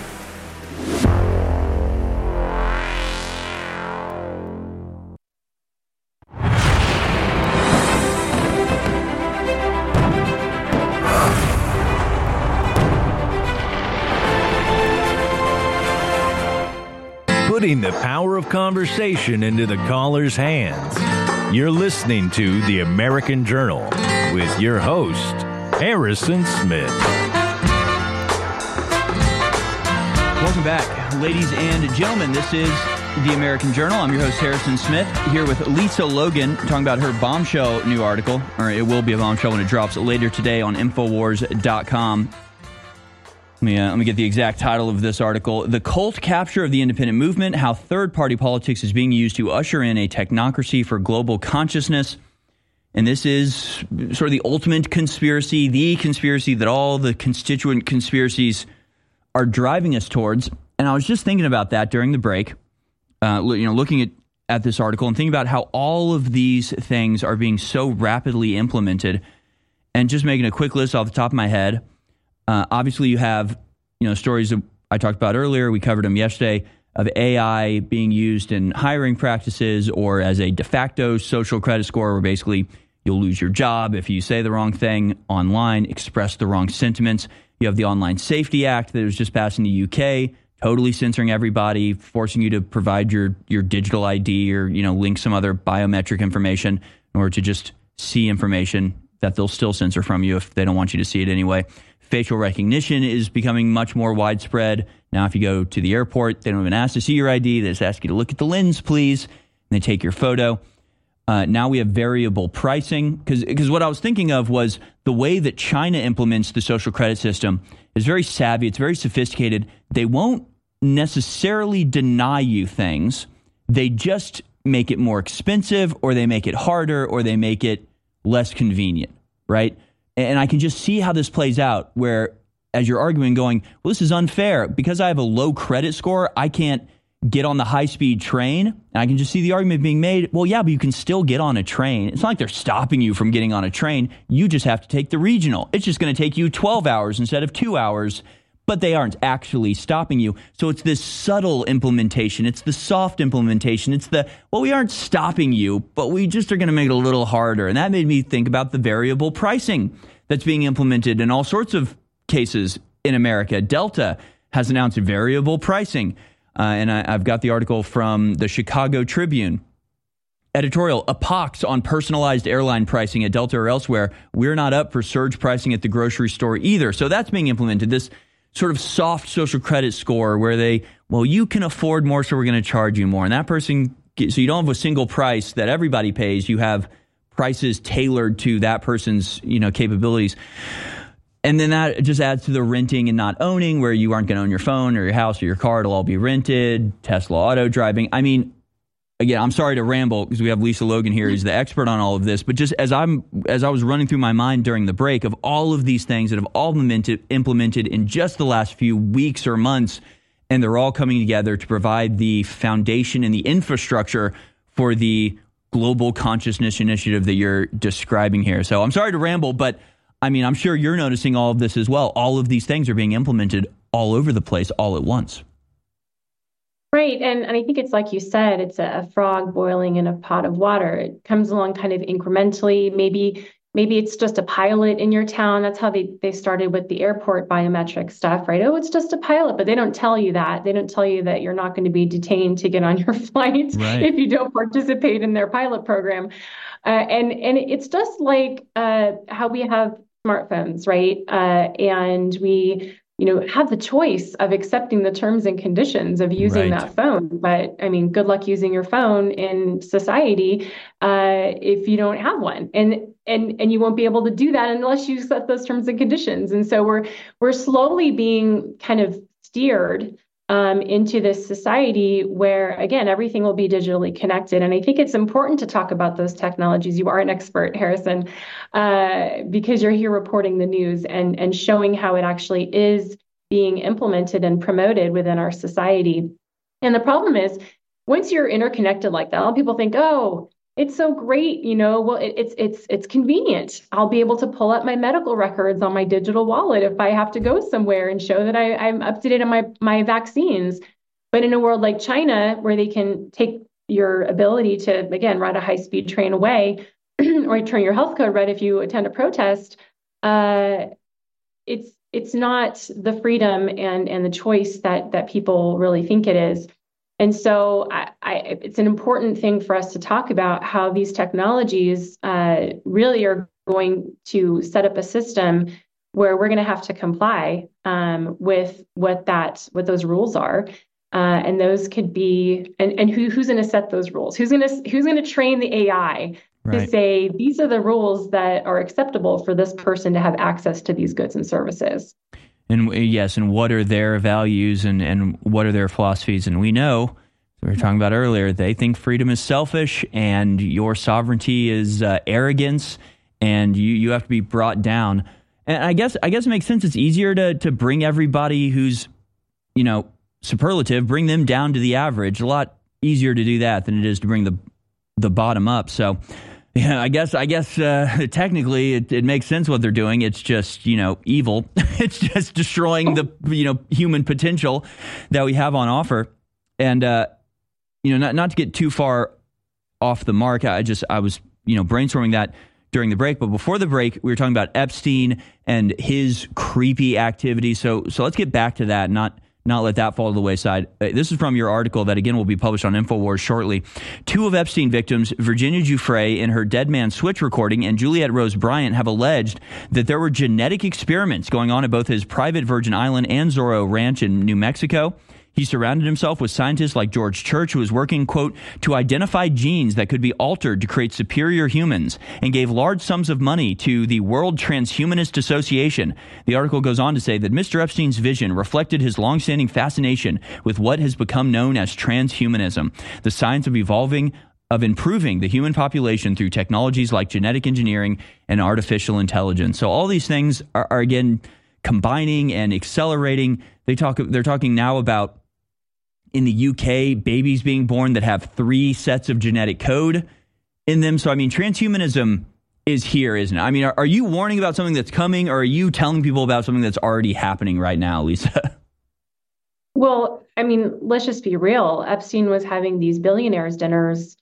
Putting the power of conversation into the caller's hands. You're listening to The American Journal with your host, Harrison Smith. Welcome back, ladies and gentlemen. This is The American Journal. I'm your host, Harrison Smith, here with Lisa Logan, talking about her bombshell new article, or it will be a bombshell when it drops later today on Infowars dot com. Let me, uh, let me get the exact title of this article. The Cult Capture of the Independent Movement, How Third-Party Politics is Being Used to Usher in a Technocracy for Global Consciousness. And this is sort of the ultimate conspiracy, the conspiracy that all the constituent conspiracies are driving us towards. And I was just thinking about that during the break, uh, you know, looking at, at this article and thinking about how all of these things are being so rapidly implemented. And just making a quick list off the top of my head. Uh, obviously, you have, you know, stories that I talked about earlier. We covered them yesterday of A I being used in hiring practices or as a de facto social credit score, where basically you'll lose your job if you say the wrong thing online, express the wrong sentiments. You have the Online Safety Act that was just passed in the U K, totally censoring everybody, forcing you to provide your your digital I D or, you know, link some other biometric information in order to just see information that they'll still censor from you if they don't want you to see it anyway. Facial recognition is becoming much more widespread. Now, if you go to the airport, they don't even ask to see your I D. They just ask you to look at the lens, please, and they take your photo. Uh, now we have variable pricing, because because what I was thinking of was the way that China implements the social credit system is very savvy. It's very sophisticated. They won't necessarily deny you things. They just make it more expensive, or they make it harder, or they make it less convenient, right? And I can just see how this plays out, where as you're arguing, going, well, this is unfair. Because I have a low credit score, I can't get on the high-speed train. And I can just see the argument being made, well, yeah, but you can still get on a train. It's not like they're stopping you from getting on a train. You just have to take the regional. It's just going to take you twelve hours instead of two hours. But they aren't actually stopping you. So it's this subtle implementation. It's the soft implementation. It's the, well, we aren't stopping you, but we just are going to make it a little harder. And that made me think about the variable pricing that's being implemented in all sorts of cases in America. Delta has announced variable pricing. Uh, and I, I've got the article from the Chicago Tribune. Editorial, a pox on personalized airline pricing at Delta or elsewhere. We're not up for surge pricing at the grocery store either. So that's being implemented, this sort of soft social credit score where they, well, you can afford more, so we're going to charge you more. And that person, so you don't have a single price that everybody pays. You have prices tailored to that person's, you know, capabilities. And then that just adds to the renting and not owning, where you aren't going to own your phone or your house or your car. It'll all be rented. Tesla auto driving. I mean, again, I'm sorry to ramble because we have Lisa Logan here. He's the expert on all of this. But just as I'm as I was running through my mind during the break of all of these things that have all been implemented in just the last few weeks or months, and they're all coming together to provide the foundation and the infrastructure for the global consciousness initiative that you're describing here. So I'm sorry to ramble, but I mean, I'm sure you're noticing all of this as well. All of these things are being implemented all over the place all at once. Right. And, and I think it's like you said, it's a, a frog boiling in a pot of water. It comes along kind of incrementally. Maybe maybe it's just a pilot in your town. That's how they, they started with the airport biometric stuff, right? Oh, it's just a pilot, but they don't tell you that. They don't tell you that you're not going to be detained to get on your flight right. if you don't participate in their pilot program. Uh, and, and it's just like uh, how we have smartphones, right? Uh, and we, you know, have the choice of accepting the terms and conditions of using right. that phone. But I mean, good luck using your phone in society uh, if you don't have one, and and and you won't be able to do that unless you set those terms and conditions. And so we're we're slowly being kind of steered um, into this society where, again, everything will be digitally connected. And I think it's important to talk about those technologies. You are an expert, Harrison, uh, because you're here reporting the news and, and showing how it actually is being implemented and promoted within our society. And the problem is, once you're interconnected like that, a lot of people think, oh, it's so great, you know, well, it, it's it's it's convenient. I'll be able to pull up my medical records on my digital wallet if I have to go somewhere and show that I, I'm up to date on my, my vaccines. But in a world like China, where they can take your ability to, again, ride a high-speed train away or turn your health code red if you attend a protest, uh, it's it's not the freedom and, and the choice that that people really think it is. And so I, I, it's an important thing for us to talk about how these technologies uh, really are going to set up a system where we're going to have to comply um, with what that what those rules are, uh, and those could be and, and who who's going to set those rules? Who's going to who's going to train the A I right. to say these are the rules that are acceptable for this person to have access to these goods and services? And yes, and what are their values and, and what are their philosophies? And we know, we were talking about earlier, they think freedom is selfish and your sovereignty is uh, arrogance, and you, you have to be brought down. And I guess I guess it makes sense. It's easier to to bring everybody who's, you know, superlative, bring them down to the average. A lot easier to do that than it is to bring the the bottom up. So. Yeah, I guess I guess uh, technically it, it makes sense what they're doing. It's just, you know, evil. It's just destroying the, you know, human potential that we have on offer. And, uh, you know, not not to get too far off the mark, I just I was, you know, brainstorming that during the break. But before the break, we were talking about Epstein and his creepy activity. So so let's get back to that, not not let that fall to the wayside. Uh, this is from your article that, again, will be published on InfoWars shortly. Two of Epstein victims, Virginia Giuffre in her Dead Man Switch recording and Juliette Rose Bryant, have alleged that there were genetic experiments going on at both his private Virgin Island and Zorro Ranch in New Mexico. He surrounded himself with scientists like George Church, who was working, quote, to identify genes that could be altered to create superior humans, and gave large sums of money to the World Transhumanist Association. The article goes on to say that Mister Epstein's vision reflected his longstanding fascination with what has become known as transhumanism, the science of evolving, of improving the human population through technologies like genetic engineering and artificial intelligence. So all these things are, are again, combining and accelerating. They talk. They're talking now about, in the U K, babies being born that have three sets of genetic code in them. So, I mean, transhumanism is here, isn't it? I mean, are, are you warning about something that's coming, or are you telling people about something that's already happening right now, Lisa? Well, I mean, let's just be real. Epstein was having these billionaires dinners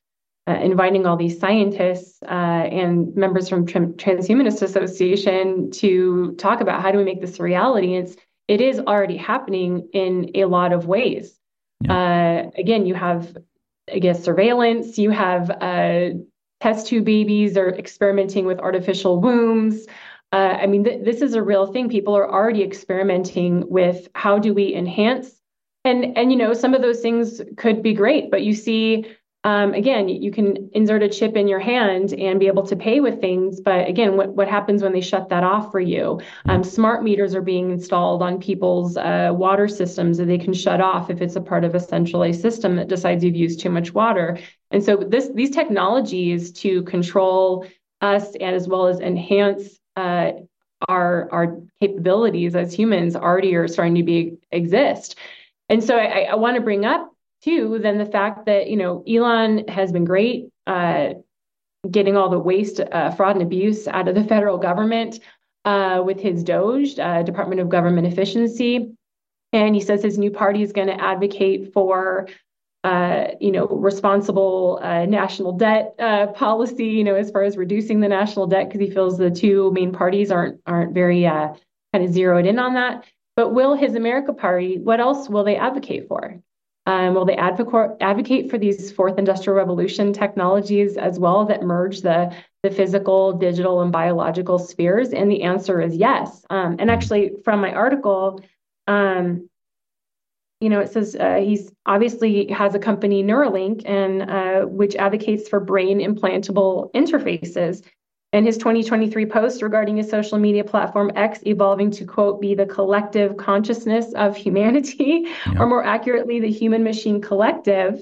uh, inviting all these scientists uh, and members from Tr- Transhumanist Association to talk about how do we make this a reality. It's it is already happening in a lot of ways. Yeah. Uh, again, you have, I guess, surveillance. You have uh, test tube babies are experimenting with artificial wombs. Uh, I mean, th- this is a real thing. People are already experimenting with how do we enhance, and and you know, some of those things could be great, but you see, um, again, you can insert a chip in your hand and be able to pay with things. But again, what what happens when they shut that off for you? Um, smart meters are being installed on people's uh, water systems that they can shut off if it's a part of a centralized system that decides you've used too much water. And so this these technologies to control us and as well as enhance uh, our our capabilities as humans already are starting to be exist. And so I, I want to bring up too then the fact that, you know, Elon has been great uh, getting all the waste, uh, fraud, and abuse out of the federal government uh, with his DOGE, uh, Department of Government Efficiency. And he says his new party is going to advocate for Uh, you know, responsible uh, national debt uh, policy, you know, as far as reducing the national debt, because he feels the two main parties aren't aren't very uh, kind of zeroed in on that. But will his America Party, what else will they advocate for? Um, will they advocate advocate for these fourth industrial revolution technologies as well that merge the the physical, digital, and biological spheres? And the answer is yes. Um, and actually, from my article, um, you know, it says uh, he's obviously has a company, Neuralink, and uh, which advocates for brain implantable interfaces. And his twenty twenty-three post regarding his social media platform X evolving to, quote, be the collective consciousness of humanity, yep. or more accurately, the human machine collective,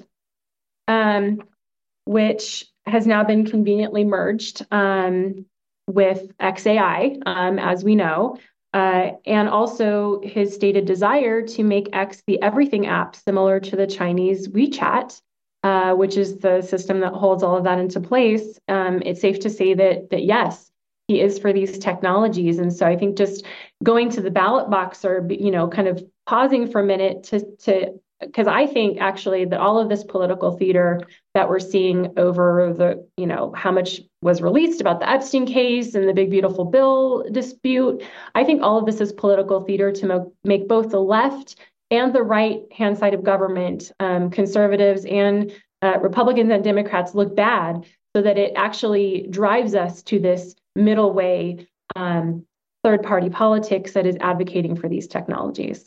um, which has now been conveniently merged um, with X A I, um, as we know. Uh, and also his stated desire to make X the everything app similar to the Chinese WeChat, uh, which is the system that holds all of that into place. Um, it's safe to say that that yes, he is for these technologies. And so I think just going to the ballot box or, you know, kind of pausing for a minute to to because I think actually that all of this political theater that we're seeing over the, you know, how much was released about the Epstein case and the big, beautiful bill dispute, I think all of this is political theater to mo- make both the left and the right hand side of government, um, conservatives and uh, Republicans and Democrats look bad, so that it actually drives us to this middle way, um, third party politics that is advocating for these technologies.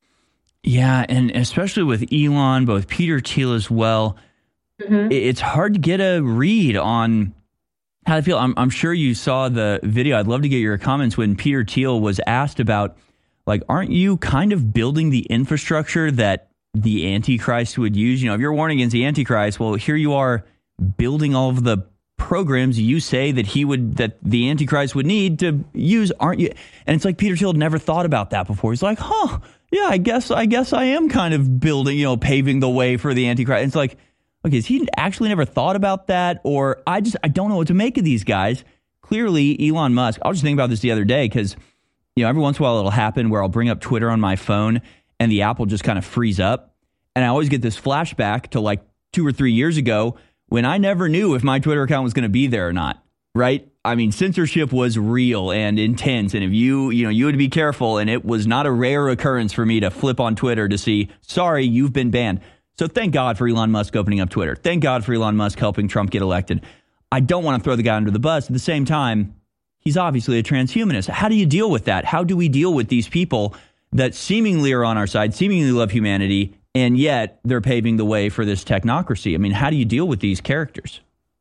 Yeah, and especially with Elon, both Peter Thiel as well, mm-hmm. it's hard to get a read on how they feel. I'm, I'm sure you saw the video. I'd love to get your comments when Peter Thiel was asked about, like, aren't you kind of building the infrastructure that the Antichrist would use? You know, if you're warning against the Antichrist, well, here you are building all of the programs you say that he would, that the Antichrist would need to use, aren't you? And it's like Peter Thiel never thought about that before. He's like, huh, yeah, I guess, I guess I am kind of building, you know, paving the way for the Antichrist. And it's like, okay, has he actually never thought about that? Or I just, I don't know what to make of these guys. Clearly, Elon Musk, I was just thinking about this the other day because, you know, every once in a while it'll happen where I'll bring up Twitter on my phone and the app will just kind of freeze up. And I always get this flashback to like two or three years ago when I never knew if my Twitter account was going to be there or not, right? I mean, censorship was real and intense. And if you, you know, you had to be careful. And it was not a rare occurrence for me to flip on Twitter to see, sorry, you've been banned. So thank God for Elon Musk opening up Twitter. Thank God for Elon Musk helping Trump get elected. I don't want to throw the guy under the bus. At the same time, he's obviously a transhumanist. How do you deal with that? How do we deal with these people that seemingly are on our side, seemingly love humanity, and yet they're paving the way for this technocracy? I mean, how do you deal with these characters?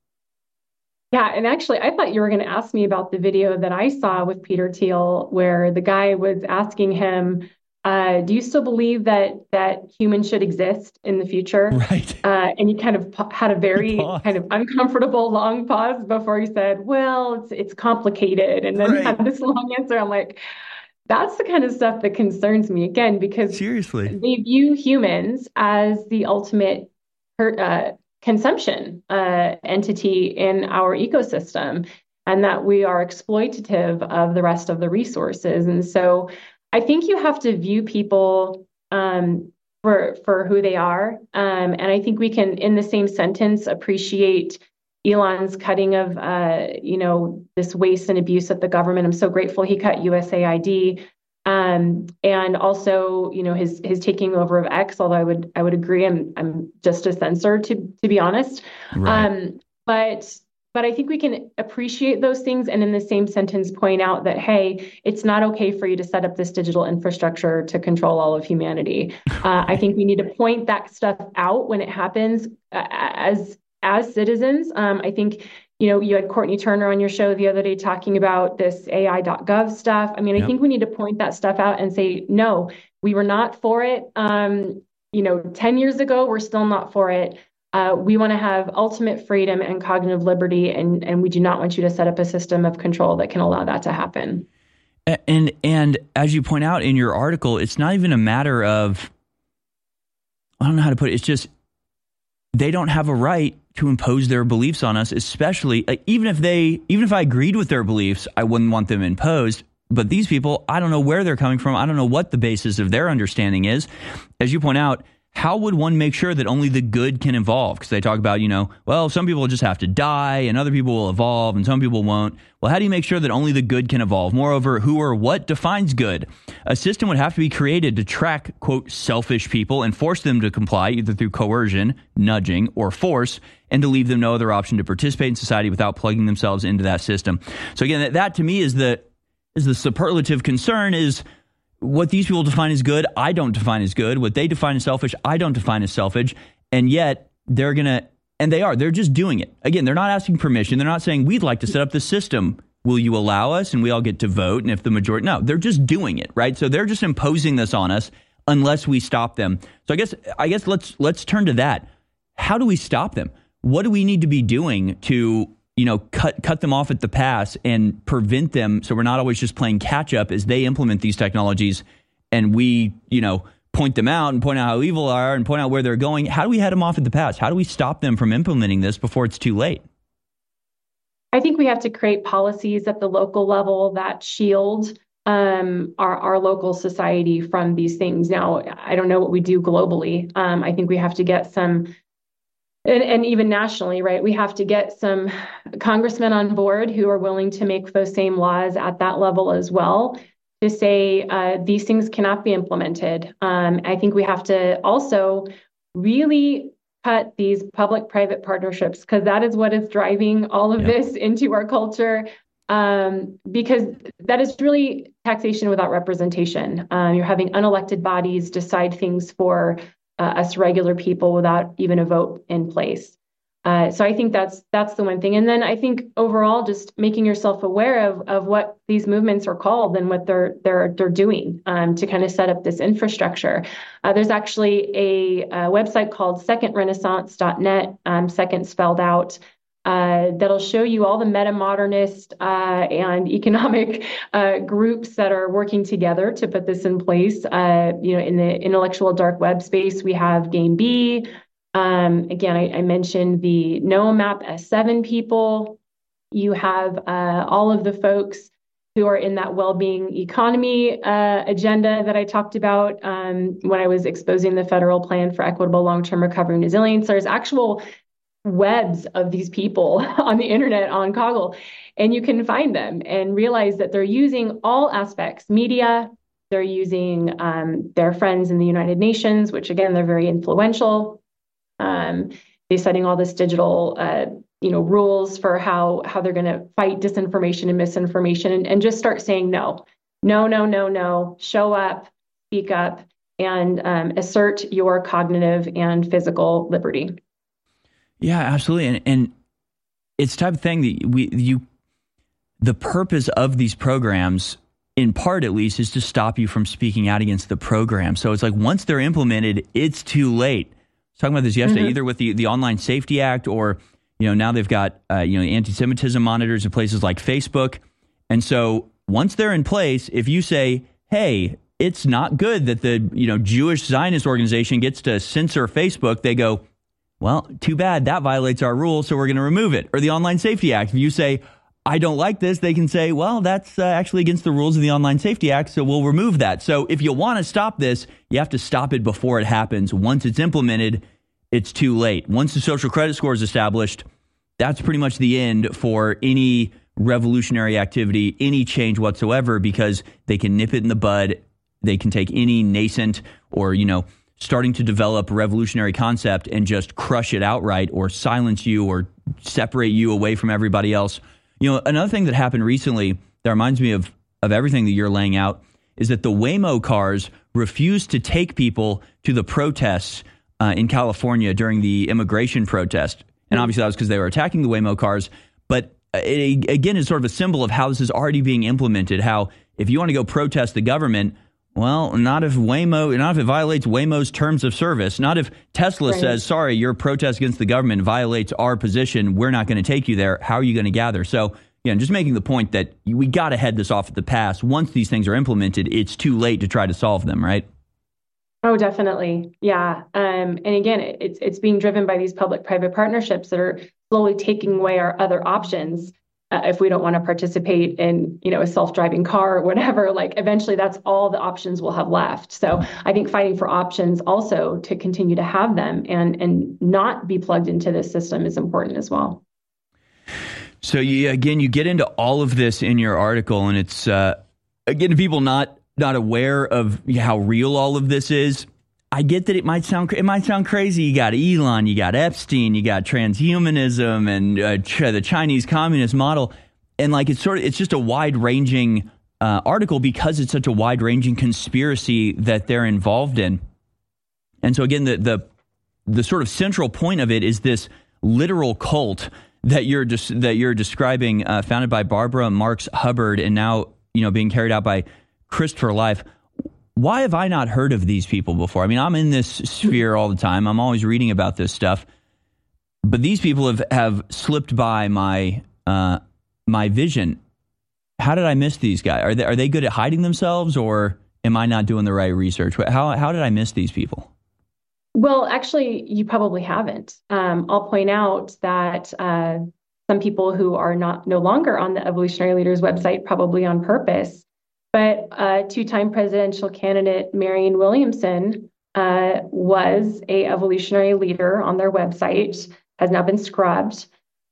Yeah, and actually, I thought you were going to ask me about the video that I saw with Peter Thiel, where the guy was asking him, uh, do you still believe that that humans should exist in the future? Right. Uh, and he kind of pa- had a very kind of uncomfortable long pause before he said, well, it's it's complicated. And then right. he had this long answer. I'm like, that's the kind of stuff that concerns me, again, because seriously, they view humans as the ultimate uh, consumption uh, entity in our ecosystem, and that we are exploitative of the rest of the resources. And so I think you have to view people um, for for who they are. Um, and I think we can, in the same sentence, appreciate Elon's cutting of, uh, you know, this waste and abuse at the government. I'm so grateful he cut U S A I D, um, and also, you know, his his taking over of X. Although I would I would agree, I'm I'm just a censor to to be honest. Right. Um, but but I think we can appreciate those things, and in the same sentence, point out that hey, it's not okay for you to set up this digital infrastructure to control all of humanity. Uh, I think we need to point that stuff out when it happens uh, as. As citizens. um, I think, you know, you had Courtney Turner on your show the other day talking about this A I dot gov stuff. I mean, I Yep. think we need to point that stuff out and say, no, we were not for it. Um, you know, ten years ago, we're still not for it. Uh, we want to have ultimate freedom and cognitive liberty, and, and we do not want you to set up a system of control that can allow that to happen. And and as you point out in your article, it's not even a matter of, I don't know how to put it, it's just they don't have a right to impose their beliefs on us, especially uh, even if they, even if I agreed with their beliefs, I wouldn't want them imposed. But these people, I don't know where they're coming from. I don't know what the basis of their understanding is. As you point out, how would one make sure that only the good can evolve? Because they talk about, you know, well, some people just have to die and other people will evolve and some people won't. Well, how do you make sure that only the good can evolve? Moreover, who or what defines good? A system would have to be created to track, quote, selfish people and force them to comply either through coercion, nudging, or force, and to leave them no other option to participate in society without plugging themselves into that system. So again, that, that to me is the is the superlative concern is what these people define as good, I don't define as good. What they define as selfish, I don't define as selfish. And yet they're going to, and they are, they're just doing it. Again, they're not asking permission. They're not saying, we'd like to set up this system. Will you allow us? And we all get to vote. And if the majority, no, they're just doing it, right? So they're just imposing this on us unless we stop them. So I guess, I guess let's, let's turn to that. How do we stop them? What do we need to be doing to, you know, cut cut them off at the pass and prevent them so we're not always just playing catch up as they implement these technologies and we, you know, point them out and point out how evil they are and point out where they're going? How do we head them off at the pass? How do we stop them from implementing this before it's too late? I think we have to create policies at the local level that shield um, our, our local society from these things. Now, I don't know what we do globally. Um, I think we have to get some And, and even nationally, right, we have to get some congressmen on board who are willing to make those same laws at that level as well, to say uh, these things cannot be implemented. Um, I think we have to also really cut these public-private partnerships, because that is what is driving all of Yep. this into our culture, um, because that is really taxation without representation. Um, you're having unelected bodies decide things for Uh, us regular people without even a vote in place. Uh, so I think that's that's the one thing. And then I think overall, just making yourself aware of of what these movements are called and what they're they're they're doing um, to kind of set up this infrastructure. Uh, there's actually a, a website called second renaissance dot net, um, second spelled out, uh, that'll show you all the meta-modernist uh, and economic uh, groups that are working together to put this in place. Uh, you know, in the intellectual dark web space, we have Game B. Um, again, I, I mentioned the NOAAMAP S seven people. You have uh, all of the folks who are in that well-being economy uh, agenda that I talked about um, when I was exposing the federal plan for equitable long-term recovery and resilience. There's actual webs of these people on the internet on Kaggle, and you can find them and realize that they're using all aspects, media, they're using um, their friends in the United Nations, which again, they're very influential. Um, they're setting all this digital, uh, you know, rules for how, how they're going to fight disinformation and misinformation, and, and just start saying no, no, no, no, no, show up, speak up, and um, assert your cognitive and physical liberty. Yeah, absolutely. And, and it's the type of thing that we, you, the purpose of these programs, in part at least, is to stop you from speaking out against the program. So it's like once they're implemented, it's too late. I was talking about this yesterday, mm-hmm. either with the, the Online Safety Act or, you know, now they've got, uh, you know, anti-Semitism monitors in places like Facebook. And so once they're in place, if you say, hey, it's not good that the, you know, Jewish Zionist organization gets to censor Facebook, they go, well, too bad, that violates our rules, so we're going to remove it. Or the Online Safety Act, if you say, I don't like this, they can say, well, that's uh, actually against the rules of the Online Safety Act, so we'll remove that. So if you want to stop this, you have to stop it before it happens. Once it's implemented, it's too late. Once the social credit score is established, that's pretty much the end for any revolutionary activity, any change whatsoever, because they can nip it in the bud. They can take any nascent or, you know, starting to develop revolutionary concept and just crush it outright or silence you or separate you away from everybody else. You know, another thing that happened recently that reminds me of, of everything that you're laying out is that the Waymo cars refused to take people to the protests uh, in California during the immigration protest. And obviously that was because they were attacking the Waymo cars. But it, again, is sort of a symbol of how this is already being implemented, how if you want to go protest the government, well, not if Waymo, not if it violates Waymo's terms of service, not if Tesla right. says, sorry, your protest against the government violates our position, we're not going to take you there. How are you going to gather? So, yeah, just making the point that we got to head this off at the pass. Once these things are implemented, it's too late to try to solve them, right? Oh, definitely. Yeah. Um, and again, it, it's it's being driven by these public-private partnerships that are slowly taking away our other options. Uh, if we don't want to participate in, you know, a self-driving car or whatever, like eventually that's all the options we'll have left. So I think fighting for options also to continue to have them and and not be plugged into this system is important as well. So you, again, you get into all of this in your article, and it's uh, again, people not not aware of how real all of this is. I get that it might sound it might sound crazy. You got Elon, you got Epstein, you got transhumanism, and uh, ch- the Chinese communist model, and like it's sort of it's just a wide ranging uh, article because it's such a wide ranging conspiracy that they're involved in. And so again, the the the sort of central point of it is this literal cult that you're just that you're describing, uh, founded by Barbara Marx Hubbard, and now you know being carried out by Christopher Life. Why have I not heard of these people before? I mean, I'm in this sphere all the time. I'm always reading about this stuff. But these people have, have slipped by my uh, my vision. How did I miss these guys? Are they, are they good at hiding themselves, or am I not doing the right research? How, how did I miss these people? Well, actually, you probably haven't. Um, I'll point out that uh, some people who are not no longer on the Evolutionary Leaders website, probably on purpose, but uh, two-time presidential candidate Marianne Williamson uh, was a evolutionary leader on their website, has now been scrubbed.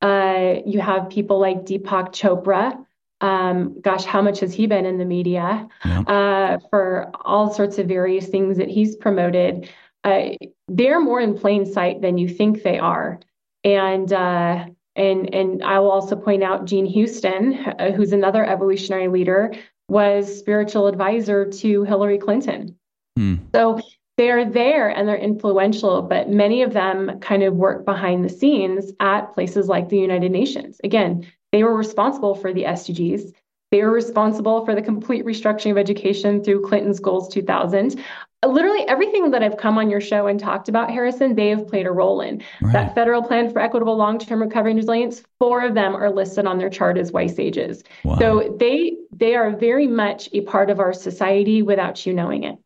Uh, you have people like Deepak Chopra. Um, gosh, how much has he been in the media yeah. uh, for all sorts of various things that he's promoted? Uh, they're more in plain sight than you think they are. And uh, and and I will also point out Gene Houston, uh, who's another evolutionary leader, was spiritual advisor to Hillary Clinton. Hmm. So they're there and they're influential, but many of them kind of work behind the scenes at places like the United Nations. Again, they were responsible for the S D Gs. They were responsible for the complete restructuring of education through Clinton's Goals two thousand. Literally everything that I've come on your show and talked about, Harrison, they have played a role in. Right. That federal plan for equitable long-term recovery and resilience, four of them are listed on their chart as Y SAGEs. Wow. So they they are very much a part of our society without you knowing it.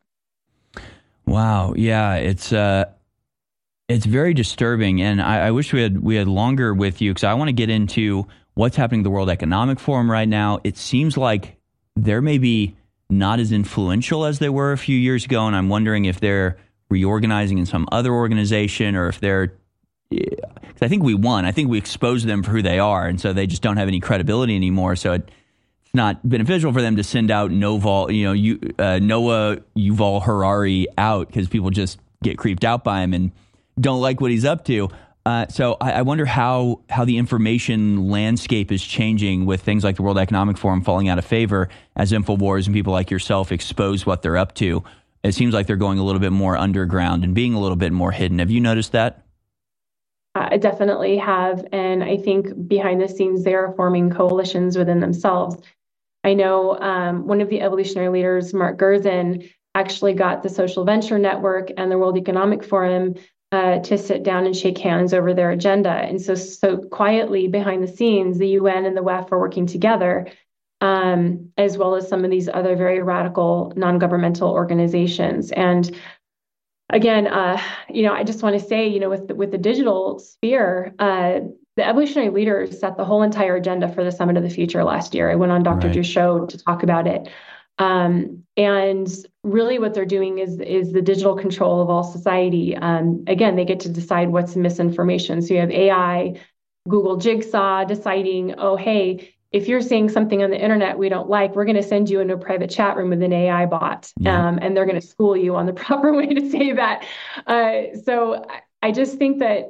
Wow. Yeah, it's uh, it's very disturbing, and I, I wish we had we had longer with you because I want to get into what's happening at the World Economic Forum right now. It seems like they're maybe not as influential as they were a few years ago, and I'm wondering if they're reorganizing in some other organization or if they're because I think we won. I think we exposed them for who they are, and so they just don't have any credibility anymore. So it, it's not beneficial for them to send out Noval, you know, you, uh, Noah Yuval Harari out because people just get creeped out by him and don't like what he's up to. Uh, so I, I wonder how how the information landscape is changing with things like the World Economic Forum falling out of favor as InfoWars and people like yourself expose what they're up to. It seems like they're going a little bit more underground and being a little bit more hidden. Have you noticed that? I definitely have. And I think behind the scenes, they are forming coalitions within themselves. I know um, one of the evolutionary leaders, Mark Gerzen, actually got the Social Venture Network and the World Economic Forum Uh, to sit down and shake hands over their agenda. And so, so quietly behind the scenes, the U N and the W E F are working together, um, as well as some of these other very radical non-governmental organizations. And again, uh, you know, I just want to say, you know, with the, with the digital sphere, uh, the evolutionary leaders set the whole entire agenda for the Summit of the Future last year. I went on Doctor Right. Drew's show to talk about it. Um, and really what they're doing is, is the digital control of all society. Um, again, they get to decide what's misinformation. So you have A I, Google Jigsaw deciding, oh, hey, if you're saying something on the internet we don't like, we're going to send you into a private chat room with an A I bot. Yeah. Um, and they're going to school you on the proper way to say that. Uh, so I, I just think that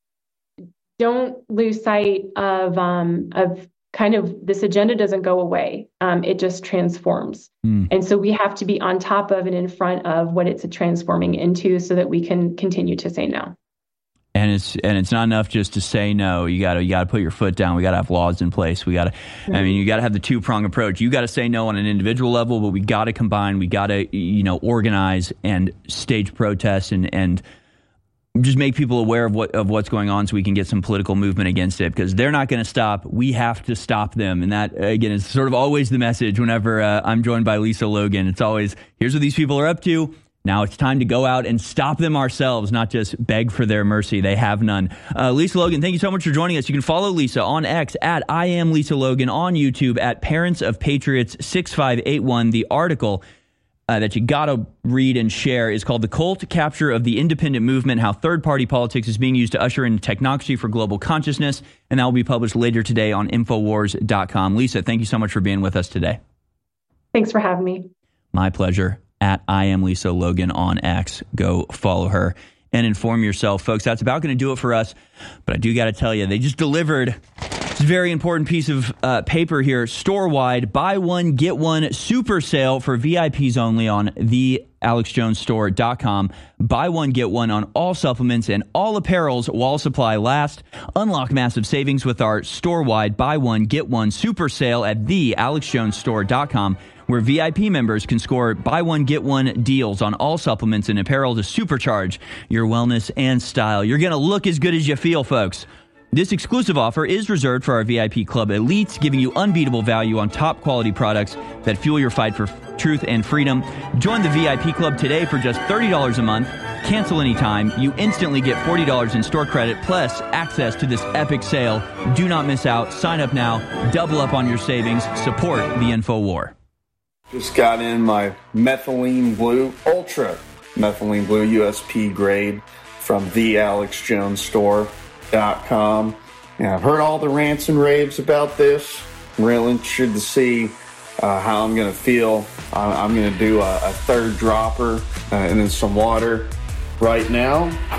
don't lose sight of, um, of kind of this agenda doesn't go away. Um, it just transforms. Mm. And so we have to be on top of and in front of what it's transforming into so that we can continue to say no. And it's and it's not enough just to say no. You gotta you gotta put your foot down. We gotta have laws in place. We gotta, mm-hmm. I mean, you gotta have the two prong approach. You gotta say no on an individual level, but we gotta combine. We gotta you know organize and stage protests and and just make people aware of what of what's going on so we can get some political movement against it, because they're not going to stop. We have to stop them. And that, again, is sort of always the message whenever uh, I'm joined by Lisa Logan. It's always, here's what these people are up to. Now it's time to go out and stop them ourselves, not just beg for their mercy. They have none. Uh, Lisa Logan, thank you so much for joining us. You can follow Lisa on X at I am Lisa Logan, on YouTube at Parents of Patriots six five eight one. The article Uh, that you got to read and share is called The Cult Capture of the Independent Movement, How Third-Party Politics is Being Used to Usher in Technocracy for Global Consciousness, and that will be published later today on Infowars dot com. Lisa, thank you so much for being with us today. Thanks for having me. My pleasure. At I am Lisa Logan on X. Go follow her and inform yourself, folks. That's about going to do it for us, but I do got to tell you, they just delivered this very important piece of uh, paper here, store-wide, buy one, get one super sale for V I Ps only on the alex jones store dot com. Buy one, get one on all supplements and all apparels while supply lasts. Unlock massive savings with our store-wide buy one, get one super sale at the alex jones store dot com, where V I P members can score buy one, get one deals on all supplements and apparel to supercharge your wellness and style. You're going to look as good as you feel, folks. This exclusive offer is reserved for our V I P Club elites, giving you unbeatable value on top quality products that fuel your fight for truth and freedom. Join the V I P Club today for just thirty dollars a month. Cancel anytime. You instantly get forty dollars in store credit plus access to this epic sale. Do not miss out. Sign up now. Double up on your savings. Support the InfoWar. Just got in my Methylene Blue Ultra Methylene Blue U S P grade from the alex jones store dot com. And I've heard all the rants and raves about this. I'm real interested to see uh, how I'm going to feel. I, I'm going to do a, a third dropper uh, and then some water right now.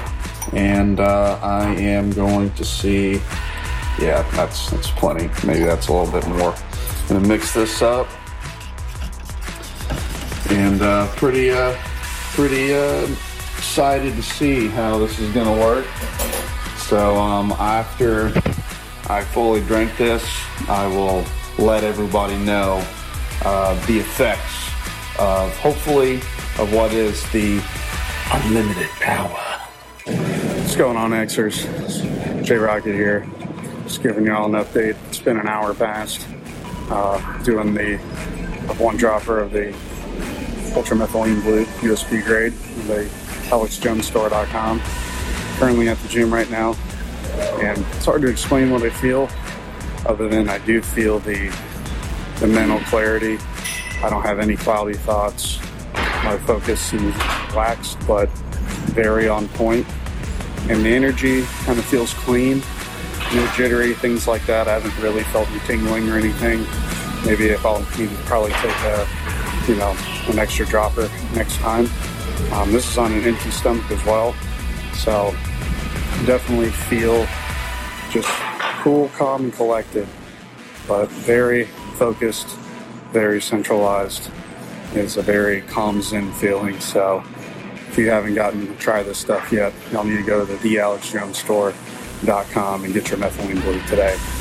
And uh, I am going to see, yeah, that's, that's plenty. Maybe that's a little bit more. I'm going to mix this up. And uh, pretty, uh, pretty uh, excited to see how this is going to work. So um, after I fully drink this, I will let everybody know uh, the effects of, hopefully, of what is the unlimited power. What's going on, Xers? J-Rocket here. Just giving you all an update. It's been an hour past uh, doing the one dropper of the Ultra Methylene Blue U S P grade, the alex jones store dot com. Currently at the gym right now, and it's hard to explain what I feel, other than I do feel the the mental clarity. I don't have any cloudy thoughts. My focus seems relaxed, but very on point. And the energy kind of feels clean, no jittery, things like that. I haven't really felt any tingling or anything. Maybe if I'll need to probably take a, you know, an extra dropper next time. Um, this is on an empty stomach as well. So definitely feel just cool, calm, and collected, but very focused, very centralized. It's a very calm zen feeling. So if you haven't gotten to try this stuff yet, you'll need to go to the the alex jones store dot com and get your Methylene Blue today.